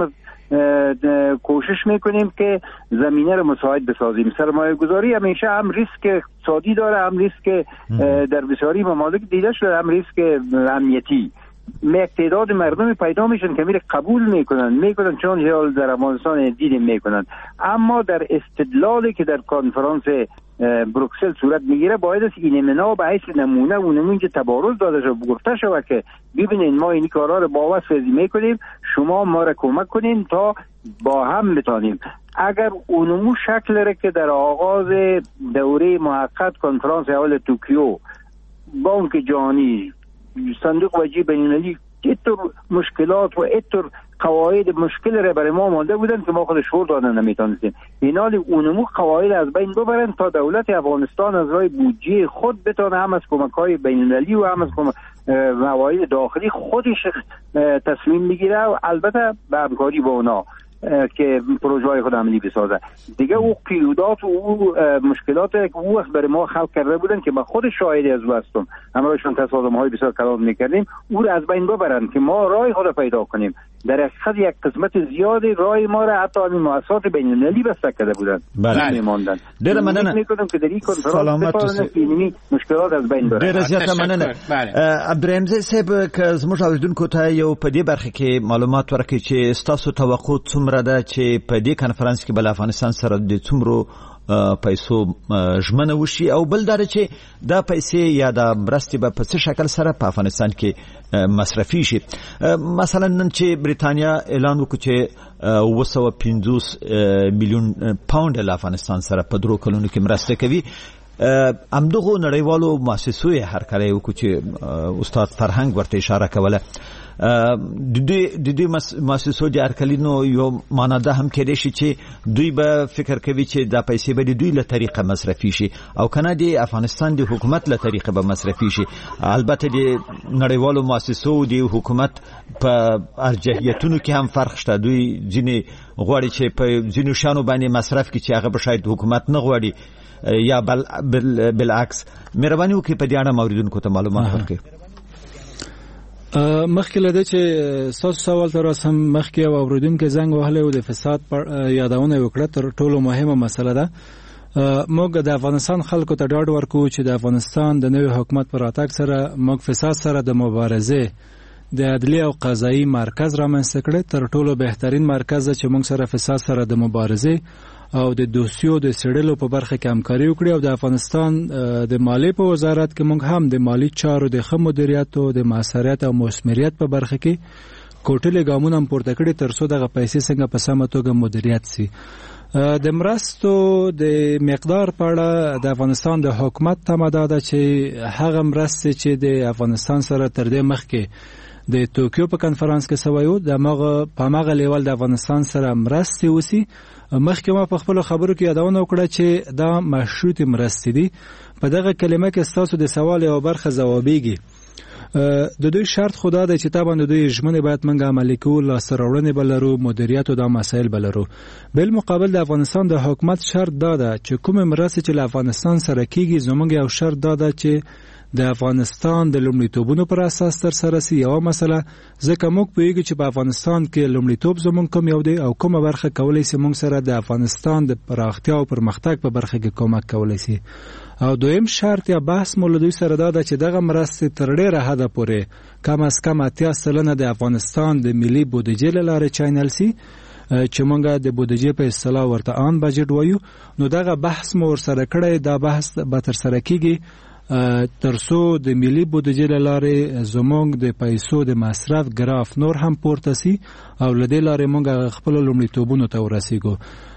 کوشش میکنیم که زمینه رو مساعد بسازیم. سرمایه گذاری همیشه هم ریسک اقتصادی داره، هم ریسک در بسیاری ممالک دیده شده، هم ریسک امنیتی. تعداد مردمی پیدا میشن که میره قبول میکنن میکنن چون حال در افغانستان دیدیم میکنن، اما در استدلالی که در کنفرانس بروکسل صورت میگیره باید از این منا به حیث نمونه و نمونه تبارز داده شد، گفته شود که ببینین ما این کارا رو با وصف میکنیم، شما ما را کمک کنین تا با هم بتانیم. اگر اونمو شکل را که در آغاز دوره موقت کنفرانس اول توکیو بانک جهانی صندوق وجه بین‌المللی اینطور مشکلات و اینطور قواعد مشکل را برای ما مانده بودن که ما خود شعور دادن نمیتونستیم. اینال اونمو قواعد از بین ببرن تا دولت افغانستان از راه بودجه خود بتونه هم از کمک‌های بین‌المللی و هم از موارد داخلی خودش تصمیم میگیره و البته به همکاری با اونا که پروژه های خود عملی بسازه. دیگه او قیودات و او مشکلات که او وقت برای ما خلق کرده بودن که ما خود شاهدی از او هستم، همراهشون تصادم های بسیار کلان میکردیم، او را از بین ببرن که ما راه خود پیدا کنیم. در حقیقت یک قسمت زیادی راه ما را حتی این مؤسسات بین المللی بسته کرده بودن. بله. نمی‌ماندن. ډیر مننه. میکنم که در این کنفرانس بتونه مشکلات از بین ببرن. ډیر زیاته مننه. عبدالرحیم صاحب که زموږ اوریدونکو ته یو په دې برخه کې معلومات ورکړي چې تاسو توقع څومره ده چې په دې کنفرانس کې بل افغانستان سره د څومره پیسو ژمنه وشي، او بل دا چې دا پیسې یا د مرستې به په څه شکل سره په افغانستان کې مصرفي شي. مثلا نن چې بریتانیا اعلان وکړ چې اوه سوه پنځوس میلیون پاونډ له افغانستان سره په درو کلونو کې مرسته کوي، همدغو نړیوالو مؤسسو یې هرکلی وکړو چې استاد فرهنګ ورته اشاره کوله. د دې د دې مؤسسو د هرکلینو یو معنا ده هم کېدای شي چې دوی به فکر کوي چې دا پیسې به د دوی له طریقه مصرفي شي او کنه د افغانستان د حکومت له طریقه به مصرفي شي. البته د نړیوالو مؤسسو د حکومت په ارجحیتونو کې هم فرق شته. دوی ځینې غواړي چې په ځینو شانو باندې مصرف کړي چې هغه به شاید حکومت نه غواړي یا بل بالعکس. مهرباني وکړئ په دې اړه موریدونکو ته معلومات ورکړئ. مخکې لده چې تاسو سوال تر اوسه هم مخکې او اوریدونکو زنګ وهلی و د فساد یادونه وکړه، تر ټولو مهمه مسله ده. موږ د افغانستان خلکو ته ډاډ ورکوو چې د افغانستان د نوي حکومت پر راتګ سره موږ فساد سره د مبارزې د عدلیه او قضایي مرکز رامنځته کړی. تر ټولو بهترین مرکز چې موږ سره فساد سره د مبارزې او د دوسیو د سړلو په برخه کې همکاري وکړي، او د افغانستان د مالیې په وزارت کې موږ هم د مالی چارو د ښه مدیریت او د مؤثریت او مثمریت په برخه کې کوټلې ګامونه هم پورته کړي تر څو دغه پیسې څنګه په سمه توګه مدیریت سي. د مرستو د مقدار په اړه د افغانستان د حکومت تمه ده چې هغه مرستې چې د افغانستان سره تر دې مخکې د توکیو په کنفرانس کې سوی و د مغه په مغه لیول د افغانستان سره مرستې وسی. مخکې ما په خپل خبرو کې یادونه وکړه چې دا مشروط مرستې دي. په دغه کلمه کې تاسو د سوال یو برخه ځوابيږي. د دوی شرط خدا دی چې تابع د دوی ژمنې باید منګه عملي کول، لاسته راوړنې بلرو، مدیریت او د مسایل بلرو. بل مقابل د افغانستان د حکومت شرط دا ده چې کوم مرستې چې له افغانستان سره کیږي زموږ یو شرط دا ده چې د افغانستان د لومړیتوبونو پر اساس تر سره سي. یو مسله ځکه موږ پوهیږو چې په افغانستان کې لومړیتوب زموږ کوم یو دی او کومه برخه کولای سي موږ سره د افغانستان د پراختیا او پرمختګ په برخه کې کومک کولای سي. او دویم شرط یا بحث مو له دوی سره دا ده چې دغه مرستې تر ډېره حده پورې کم از کم اتیا سلنه د افغانستان د ملي بودیجې له لارې چینل سي، چې مونږه د بودیجې په اصطلاح ورته عام بجټ وایو. نو دغه بحث مو ورسره کړی، دا بحث به تر سره کیږي ترڅو د ملي بودیجې له لارې زموږ د پیسو د مصرف ګراف نور هم پورته سي او له دې لارې مونږ خپل لومړیتوبونو ته ورسیږو.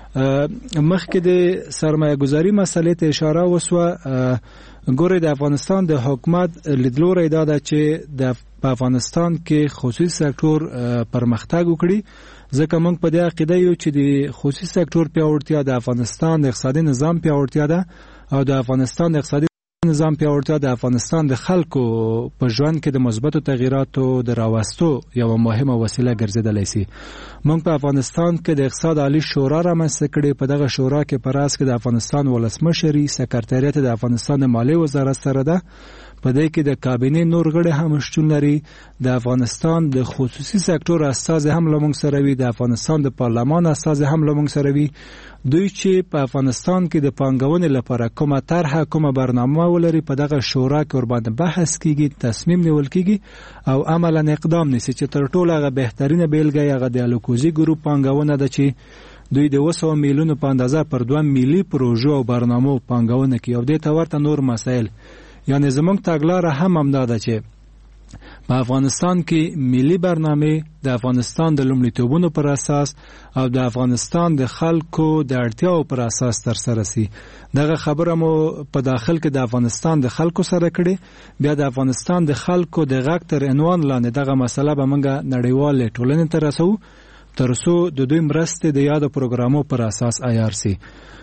مخکې د سرمایه گذاري مسلې ته اشاره وسوه. ګوره د افغانستان د حکومت لیدلوری دا ده چې د افغانستان کې خصوصي سکتور پرمختګ وکړي، ځکه موږ په دې عقیده یو چې د خصوصي سکتور پیاوړتیا د افغانستان د اقتصادي نظام پیاوړتیا ده او د افغانستان د اقتصادي نظام پیاوړتیا د افغانستان د خلکو په ژوند کې د مثبتو تغییراتو د راوستو یو مهمه وسیله ګرځیدلی سي. موږ په افغانستان کې د اقتصاد عالی شورا رامنځته کړې. په دغه شورا کې په راس کې د افغانستان ولسمشري سکرټریات د افغانستان د مالیې وزارت سره ده. په دې کې د کابینې نور غړي هم شتون لري. د افغانستان د خصوصي سکتور استازي هم له موږ سره وي، د افغانستان د پارلمان استازي هم له موږ سره وي. دوی چې په افغانستان کې د پانګونې لپاره کومه طرحه کومه برنامه ولري په دغه شورا کې ورباندې بحث کیږي، تصمیم نیول کیږي او عملاً اقدام نیسي. چې تر ټولو هغه بهترینه بیلګه هغه د الکوزي ګروپ پانګونه ده چې دوی د اوه سوه میلیونو په اندازه پر دوه ملي پروژو او برنامو پانګونه کوي او دې ته ورته نور مسایل. یعنی زمونږ تګلاره هم همدا ده چې په افغانستان کې ملي برنامه د افغانستان د لومړیتوبونو پر اساس او د افغانستان د خلکو د اړتیاو پر اساس تر سره سي. دغه خبره مو په داخل کې د افغانستان د خلکو سره کړي. بیا د افغانستان د خلکو د غږ تر عنوان لاندې دغه مسله به موږ نړیوالې ټولنې ته رسوو ترڅو د دوی مرستې د یادو پروګرامو پر اساس عیار سي.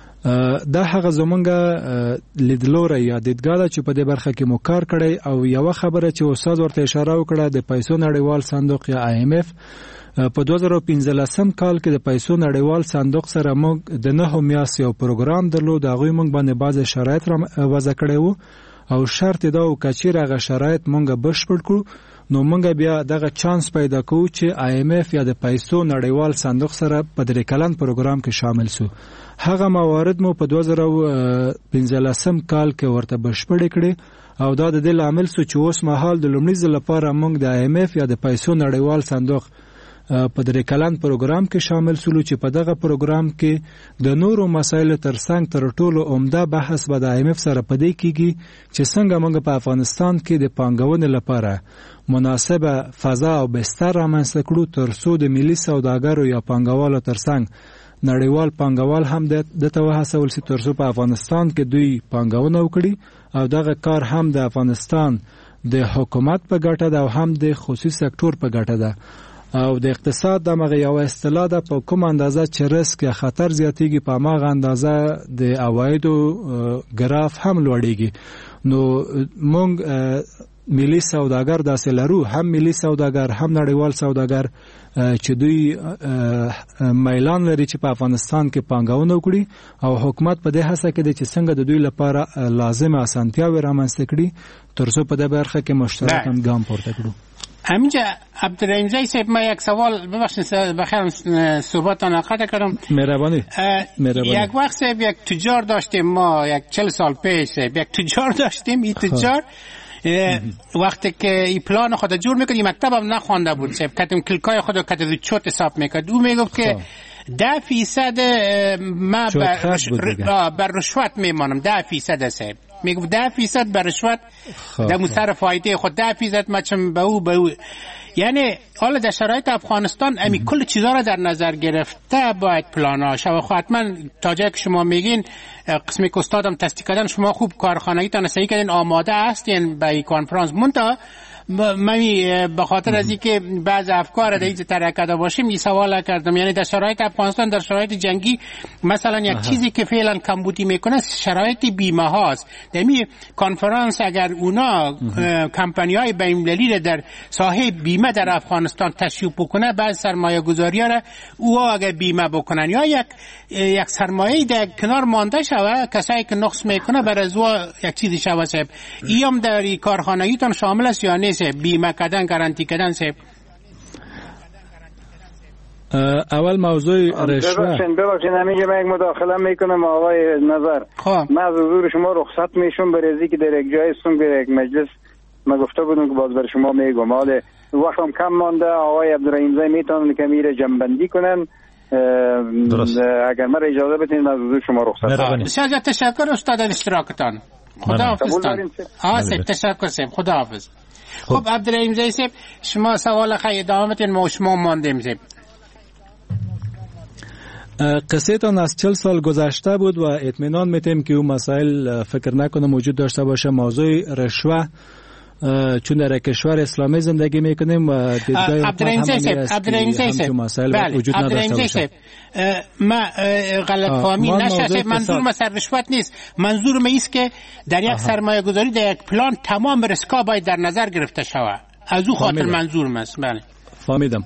دا هغه زمونږ لیدلوری یا دیدګاه ده چې په دې برخه کې مو کار کړی. او یو خبره چې استاد ورته اشاره وکړه د پیسو نړیوال صندوق یا آی ایم اف په دوه زره پنځلسم کال کې د پیسو نړیوال صندوق سره موږ د نهو میاشتو یو پروګرام درلود. هغوی موږ باندې بعضې شرایط را وضع کړی وو او شرط دا و که چیرې هغه شرایط موږ بشپړ کړو نو موږ بیا دغه چانس پیدا کوو چې آی ایم اف یا د پیسو نړیوال صندوق سره په درې کلن پروګرام کې شامل سو. هغه موارد مو په دوه زره پنځلسم کال کې ورته بشپړې کړې او دا د دې لامل سو چې اوس مهال د لومړي ځل لپاره موږ د آی ایم اف یا د پیسو نړیوال صندوق په درې کلن پروګرام کې شامل سولو چې په دغه پروګرام کې د نورو مسایلو ترڅنګ تر ټولو عمده بحث به د آی ایم اف سره پدې کیږي چې څنګه موږ په افغانستان کې د پانګونې لپاره مناسبه فضا او بستر رامنځته کړو ترڅو د ملي سوداګرو یا پانګوالو ترڅنګ نړیوال پانګوال هم د ته وهڅول سي ترڅو په افغانستان کې دوی پانګونه وکړي او دغه کار هم د افغانستان د حکومت په ګټه ده او هم د خصوصي سکتور په ګټه ده. او د اقتصاد د مغه یو اصطلاح ده په کوم اندازه چې رسک یا خطر زیاتېږي په مغه اندازه د عوایدو ګراف هم لوړېږي. نو مونږ ملي سوداګر داسې لرو، هم ملي سوداګر هم نړیوال سوداګر چې دوی میلان لري چې په افغانستان کې پانګونه وکړي او حکومت په دې هڅه کې دی چې څنګه د دوی لپاره لازمه اسانتیاوې رامنځته کړي ترڅو په دې برخه کې مشترکاً ګام پورته کړو. همینجا عبدالرحیم زی صاحب ما یک سوال ببخشید بخیر صحبتتان قطع کردم. مهربانی. یک وقت صاحب یک تجار داشتیم ما یک چهل سال پیش صاحب یک تجار داشتیم. این تجار وقتی که این پلان خود جور میکرد این مکتب هم نخوانده بود صاحب کتم کلکای خود کت رو چوت حساب میکرد. او میگفت که ده فیصد ما بر, بر رشوت میمانم. ده فیصد صاحب میگفت ده فیصد بر رشوت در مصرف فایده خود ده فیصد مچم به او به او. یعنی حالا در شرایط افغانستان امی کل چیزا را در نظر گرفته باید پلاناش و حتما تا جایی که شما میگین قسمی که استادم تصدیق کردن شما خوب کارخانگیتان صحیح کردین آماده هستین به این کنفرانس. منتها من به خاطر از اینکه بعض افکار در این ترکه باشیم این سوال کردم، یعنی در شرایط افغانستان در شرایط جنگی مثلا یک چیزی که فعلا کمبودی میکنه شرایط بیمه هاست. در می کنفرانس اگر اونا کمپانی‌های بین‌المللی در ساحه بیمه در افغانستان تشویق بکنه، بعض سرمایه‌گذاری‌ها را او اگر بیمه بکنن یا یک یک سرمایه در کنار مانده شوه، کسایی که نقص میکنه بر از یک چیزی شوه صاحب، ایم در کارخانگیتون شامل است یا نیست؟ بیمه کردن، گارانتی کردن صاحب. اول موضوع رشوه. ببخشید ببخشید همیشه من یک مداخله میکنم آقای نظر. خب من از حضور شما رخصت میشم برای که در یک جای استون در یک مجلس ما گفته بودم که باز بر شما میگم، حالا وقتم کم مانده. آقای عبدالرحیم زای میتونن که میره جنبندی کنن. درست. اگر من اجازه بدین از حضور شما رخصت. بسیار تشکر استاد اشتراکتان. خداحافظتان. آ سه تشکر سه خداحافظ. خب عبدالرحیم زای صاحب شما سوال خیلی ادامه بدین، ما شما ماندیم صاحب. قصه تان از چهل سال گذشته بود و اطمینان میتیم که اون مسائل فکر نکنم وجود داشته باشه. موضوع رشوه چون در کشور اسلامی زندگی میکنیم و دیدگاه عبدالرحیم زای عبدالرحیم زای مسائل وجود نداشته باشه. ما غلط فهمی نشه، منظور ما سر رشوت نیست، منظور ما است که در یک سرمایه گذاری در یک پلان تمام ریسکا باید در نظر گرفته شود، از او خاطر منظور است. بله فهمیدم.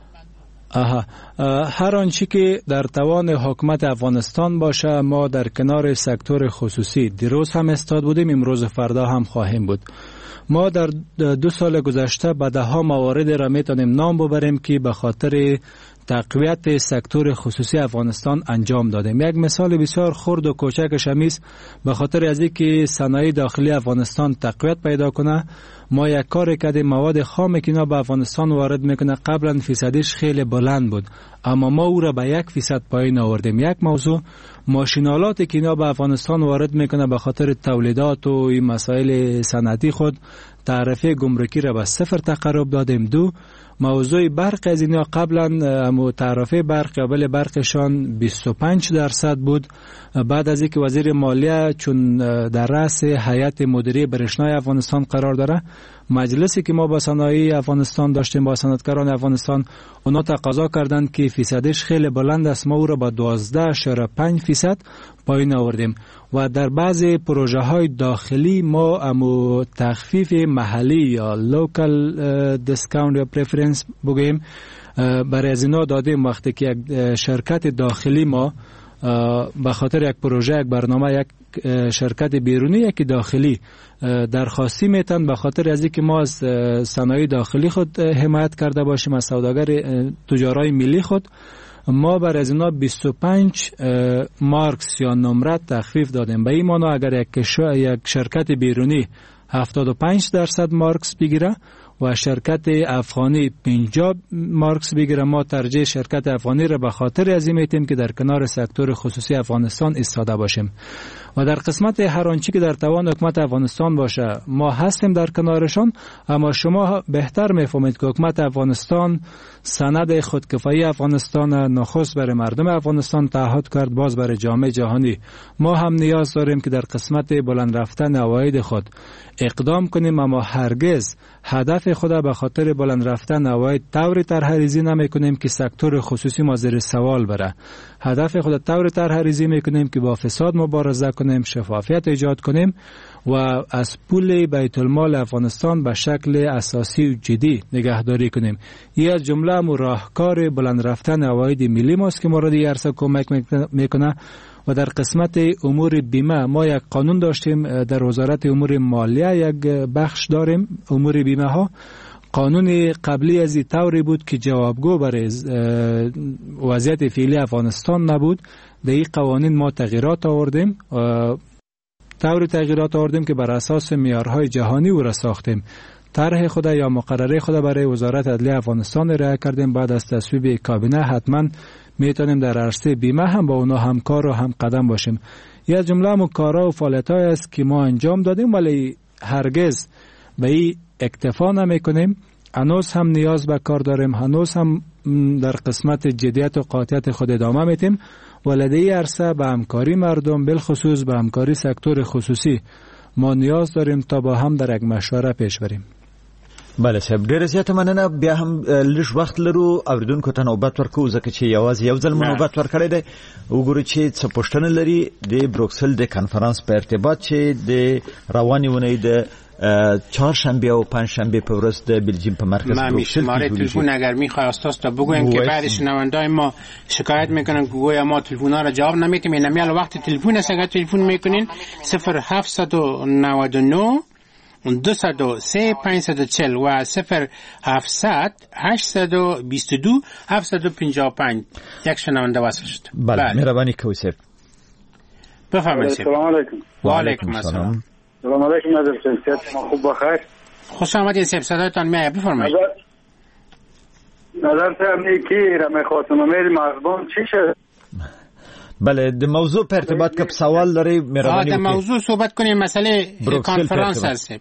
آها هر آنچه که در توان حکومت افغانستان باشه ما در کنار سکتور خصوصی دیروز هم استاد بودیم، امروز فردا هم خواهیم بود. ما در دو سال گذشته به ده ها موارد را میتونیم نام ببریم که به خاطر تقویت سکتور خصوصی افغانستان انجام دادیم. یک مثال بسیار خرد و کوچکش همیست، به خاطر از اینکه صنایع داخلی افغانستان تقویت پیدا کنه ما یک کار کردیم. مواد خامی که اینا به افغانستان وارد میکنه قبلا فیصدیش خیلی بلند بود، اما ما او را به یک فیصد پایین آوردیم. یک موضوع ماشینالاتی که اینا به افغانستان وارد میکنه به خاطر تولیدات و این مسائل صنعتی خود تعرفه گمرکی را به صفر تقرب دادیم. دو موضوع برق از اینا قبلا تعرفه برق قابل برقشان بیست و پنج درصد بود. بعد از اینکه وزیر مالیه چون در رأس هیئت مدیره برشنای افغانستان قرار داره، مجلسی که ما با صنایع افغانستان داشتیم با صنعتکاران افغانستان، اونا تقاضا کردند که فیصدش خیلی بلند است، ما او را با دوازده اشاره پنج فیصد پایین آوردیم. و در بعضی پروژه های داخلی ما امو تخفیف محلی یا لوکال دیسکاونت یا پریفرنس بگیم برای از اینا دادیم. وقتی که یک شرکت داخلی ما به خاطر یک پروژه یک برنامه یک شرکت بیرونی یکی داخلی درخواستی میتن به خاطر از اینکه ما از صنایع داخلی خود حمایت کرده باشیم، از سوداگر تجارای ملی خود، ما بر از اینا بیست و پنج مارکس یا نمره تخفیف دادیم. به این معنی اگر یک یک شرکت بیرونی هفتاد و پنج درصد مارکس بگیره و شرکت افغانی پنجاه مارکس بگیره، ما ترجیح شرکت افغانی را به خاطر از این میتیم که در کنار سکتور خصوصی افغانستان ایستاده باشیم. و در قسمت هر آنچه که در توان حکومت افغانستان باشه ما هستیم در کنارشان. اما شما بهتر میفهمید که حکومت افغانستان سند خودکفایی افغانستان نخست برای مردم افغانستان تعهد کرد، باز برای جامعه جهانی. ما هم نیاز داریم که در قسمت بلند رفتن عواید خود اقدام کنیم، اما هرگز هدف خود به خاطر بلند رفتن عواید طوری طرح‌ریزی نمی‌کنیم که سکتور خصوصی ما زیر سوال بره. هدف خود طوری طرح‌ریزی می‌کنیم که با فساد مبارزه کنیم، شفافیت ایجاد کنیم و از پول بیت المال افغانستان به شکل اساسی و جدی نگهداری کنیم. این از جمله راهکار بلند رفتن عواید ملی ماست که مورد عرصه کمک میکنه. و در قسمت امور بیمه ما یک قانون داشتیم در وزارت امور مالیه، یک بخش داریم امور بیمه ها. قانون قبلی از این طوری بود که جوابگو برای وضعیت فعلی افغانستان نبود. در این قوانین ما تغییرات آوردیم، طوری تغییرات آوردیم که بر اساس معیارهای جهانی او را ساختیم. طرح خود یا مقرره خود برای وزارت عدلیه افغانستان ارائه کردیم. بعد از تصویب کابینه حتما میتونیم در عرصه بیمه هم با اونا همکار و هم قدم باشیم. یه جمله هم کارا و فعالیت‌های است که ما انجام دادیم ولی هرگز به این اکتفا نمی‌کنیم. هنوز هم نیاز به کار داریم، هنوز هم در قسمت جدیت و قاطعیت خود ادامه میتیم. ولدی عرصه به همکاری مردم، بالخصوص به همکاری سکتور خصوصی ما نیاز داریم تا با هم در یک مشوره پیش بریم. بله صاحب ډیره زیاته مننه. بیا هم لږ وخت لرو اوریدونکو ته نوبت ورکو ځکه چې یوازې یو ځل نوبت ورکړی دی. وګورو چې څه پوښتنه لري د بروکسل د کانفرنس په ارتباط چې د روانې اونۍ د چهارشنبه و پنجشنبه په ورځ د بلژیم په مرکز بروکسل شماره تلفن اگر میخوای استاد تا بگویم که بعد شنوندای ما شکایت میکنن که گویا ما تلفن‌ها را جواب نمیدیم. نمیال وقت تلفن است اگر تلفن میکنین صفر هفت نه نه دویست و سه پانصد و چهل و صفر هفتصد هشتصد و بیست و دو هفتصد و پنجاه و پنج. یک شنونده وصل شد. بله مهربانی کوی صاحب. بفرمایید. سلام علیکم. و علیکم السلام. سلام علیکم نظر سنسیت ما خوب بخیر. خوش آمدید صاحب صدایتان میاد. بفرمایید. نظر سمی کی را میخواستم امیر مرزبان چی شد؟ بله د موضوع په ارتباط کې سوال لري مهرباني وکړئ. د موضوع صحبت کنیم مسئله کانفرانس هست.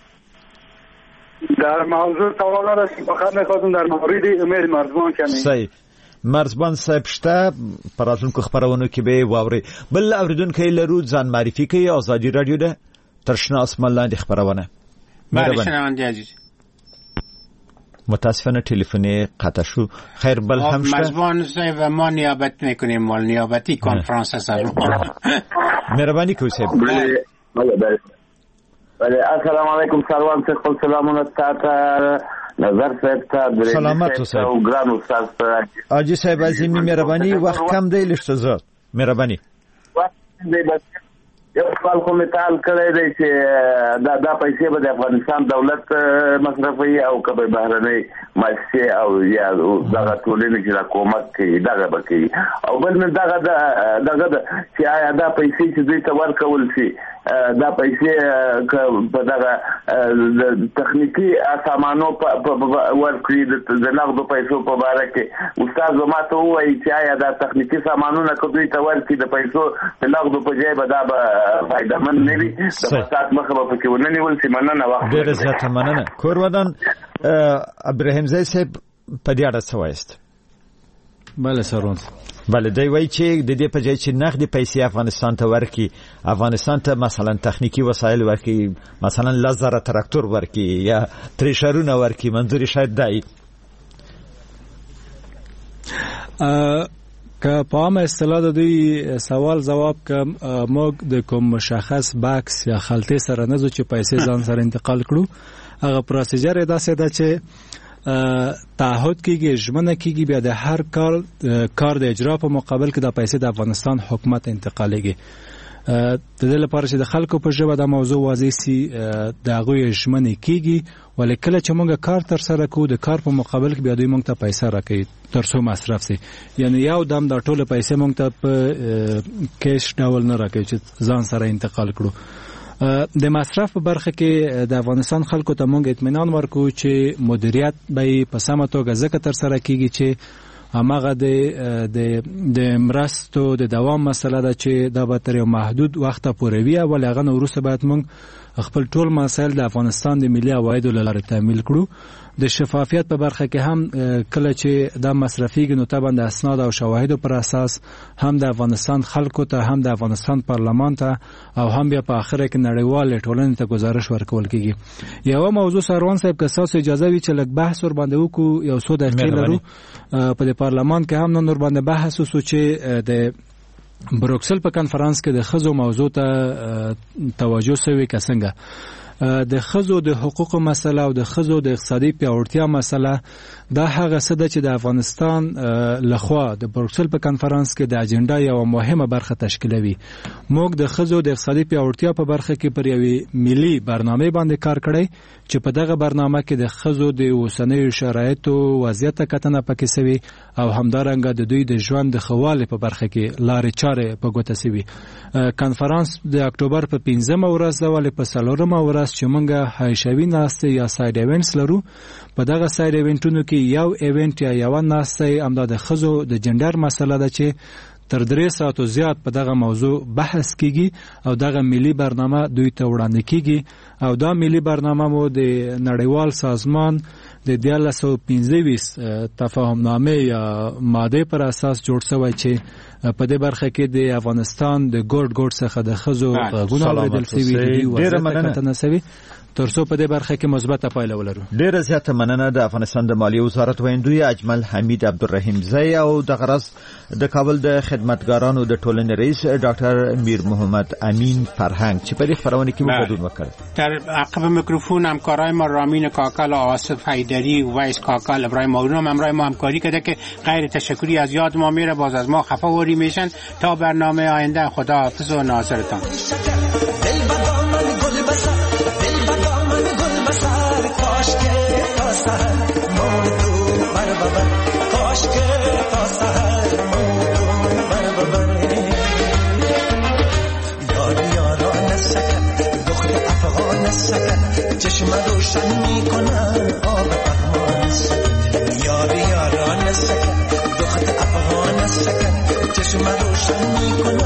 در موضوع سوال هست فقط میخواستم در مورد امیر مرزبان کنیم. صحیح. مرزبان صاحب شته پر راتلونکو خبرونو کې به واوري. بل اوریدونکو لرو ځان معرفي کوي. آزادي رادیو ده ترشنا اسمان لاندې خبرونه. بله شنونده عزیز. متاسفانه تلفنی قطع شو. خیر بل هم شته. مرزبان صاحب ما نیابت میکنیم مال نیابتی کانفرانس هست. مهرباني کوي صاحب. بله بله بله السلام علیکم سروان څخه خپل سلامونه تاسو نظر صاحب ته سلامات اوسئ او ګران استاد اجي صاحب عظیمی مهرباني وخت کم دی لښته زه مهرباني وخت دی بس یو سوال کوم تعال کړی دی چې دا د پیسې به د افغانستان دولت مصرفي او کبه بهرنۍ مؤسسه او یا دغه ټولنې چې حکومت کوي دغه بکی او بل نه دغه دغه چې آیا دا پیسې چې دوی ته ورکول شي دا پیسې په دغه تخنیکی سامانو ورکړي د نغدو پیسو په اړه کې استاد ما ته وایي چې آیا دا تخنیکی سامانونه کوي ته ورکړي د پیسو د نغدو په ځای به دا فائدہ من نه وي د فساد مخه به پکې ونه نیول شي. مننه وخت ډېر زیاته مننه. کور ودان ابراهیم زئی صاحب په دې اړه څه وایست؟ بله سرون بله دی وایي چې د دې په ځای چې نغدي پیسې افغانستان ته ورکړي افغانستان ته مثلا تخنیکی وسایل ورکړي مثلا لزر تراکتور ورکړي یا تریشرونه ورکړي منظور شاید دی که په عامه اصطلاح د دوی سوال جواب کوم موږ د کوم مشخص باکس یا خلطه سره نه ځو چې پیسې ځان سره انتقال کړو. هغه پروسیجر یې داسې ده چې تعهد کیږي ژمنه کیږي بیا د هر کال کار د اجرا په مقابل کې د پیسې د افغانستان حکومت انتقالېږي. د دې لپاره چې د خلکو په ژبه د موضوع واضح سي د هغوی ژمنې کیږي ولې کله چې موږ کار تر سره کوو د کار په مقابل کې بیا دوی موږ ته پیسې راکوي تر څو مصرف سي. یعنی یو دم د ټوله پیسې موږ ته په کیش ډول نه راکوي چې ځان سره انتقال کړو. د مصرف په برخه کې د افغانستان خلکو ته موږ اطمینان ورکو چې مدیریت به په سمه توګه ځکه تر سره کیږي چې هماغه د د د مرستو د دوام مسله ده چې دا به تر یو محدود وخت پورې وي او هغه نو وروسته باید موږ خپل ټول مسایل د افغانستان د ملي عوایدو له لارې تامین کړو. د شفافیت په برخه کې هم کله چې دا مصرفيږي نو طبعا د اسناد او شواهدو پر اساس هم د افغانستان خلکو ته هم د افغانستان پارلمان ته او هم بیا په اخر کې نړیوال ټولنې ته گزارش ورکول کیږي. یو موضوع سروان صاحب که تاسو اجازه وي چې لږ بحث ور باندې وکړو یو څو دقیقې لرو په د پارلمان کې هم نور باندې بحث وسو چې د بروکسل په کانفرنس کې د خزو موضوع ته توجه شوی کسنګه د خزو د حقوقو مسله او د خزو د اقتصادي پیاوړتیا مسله دا هغه څه ده چې د افغانستان لخوا د بروکسل په کانفرنس کې د اجنډا یو مهمه برخه تشکیلوي. موږ د خزو د اقتصادي پیاوړتیا په برخه کې پر یوې ملي برنامه باندې کار کړی چې په دغه برنامه کې د خزو د اوسنیو شرایطو وضعیت کتنه پکې سوي او همدارنګه د دوی د ژوند د خواله په برخه کې لارې چارې په ګوته سوي. کانفرنس د اکتوبر په پنځمه ورځ ولې په څلورمه ورځ چې موږ هایشوي ناسته یا ساید ایونټس لرو په دغه ساید ایونټونو کې یو ایونټ یا یو ناسته امداد د خزو د جندر مسله ده چې تر درې ساعتو زیات په دغه موضوع بحث کیږي او دغه ملي برنامه دوی ته وړاندې کیږي او دا ملي برنامه مو د نړیوال سازمان د دیارلس سوه پنځه ویشت تفاهمنامه یا ماده پر اساس جوړ شوی چې په دې برخه کې د افغانستان د ګورډ ګورډ څخه د خزو غوونه اوریدل شوی دی او ډیره مننه ترڅو په دې برخه کې مثبته پایله ولرو. ډیره زیاته مننه د افغانستان د مالیې وزارت ویندوی اجمل حمید عبدالرحیم زئی او د غرض د کابل د خدمتګارانو د ټولنې رئیس ډاکټر میر محمد امین فرهنگ چې په دې خبرونه کې مو وکړ. در عقب میکروفون همکارای ما رامین کاکل، آصف حیدری، ویس کاکل، ابراهیم مولوی همراه ما همکاری کرده که غیر تشکری از یاد ما میره، باز از ما خفه وری میشن. تا برنامه آینده خداحافظ و ناظرتان. چشم روشن میکنن آب افغان سکن، یار یاران سکن، دخت افغان سکن، چشم روشن میکنن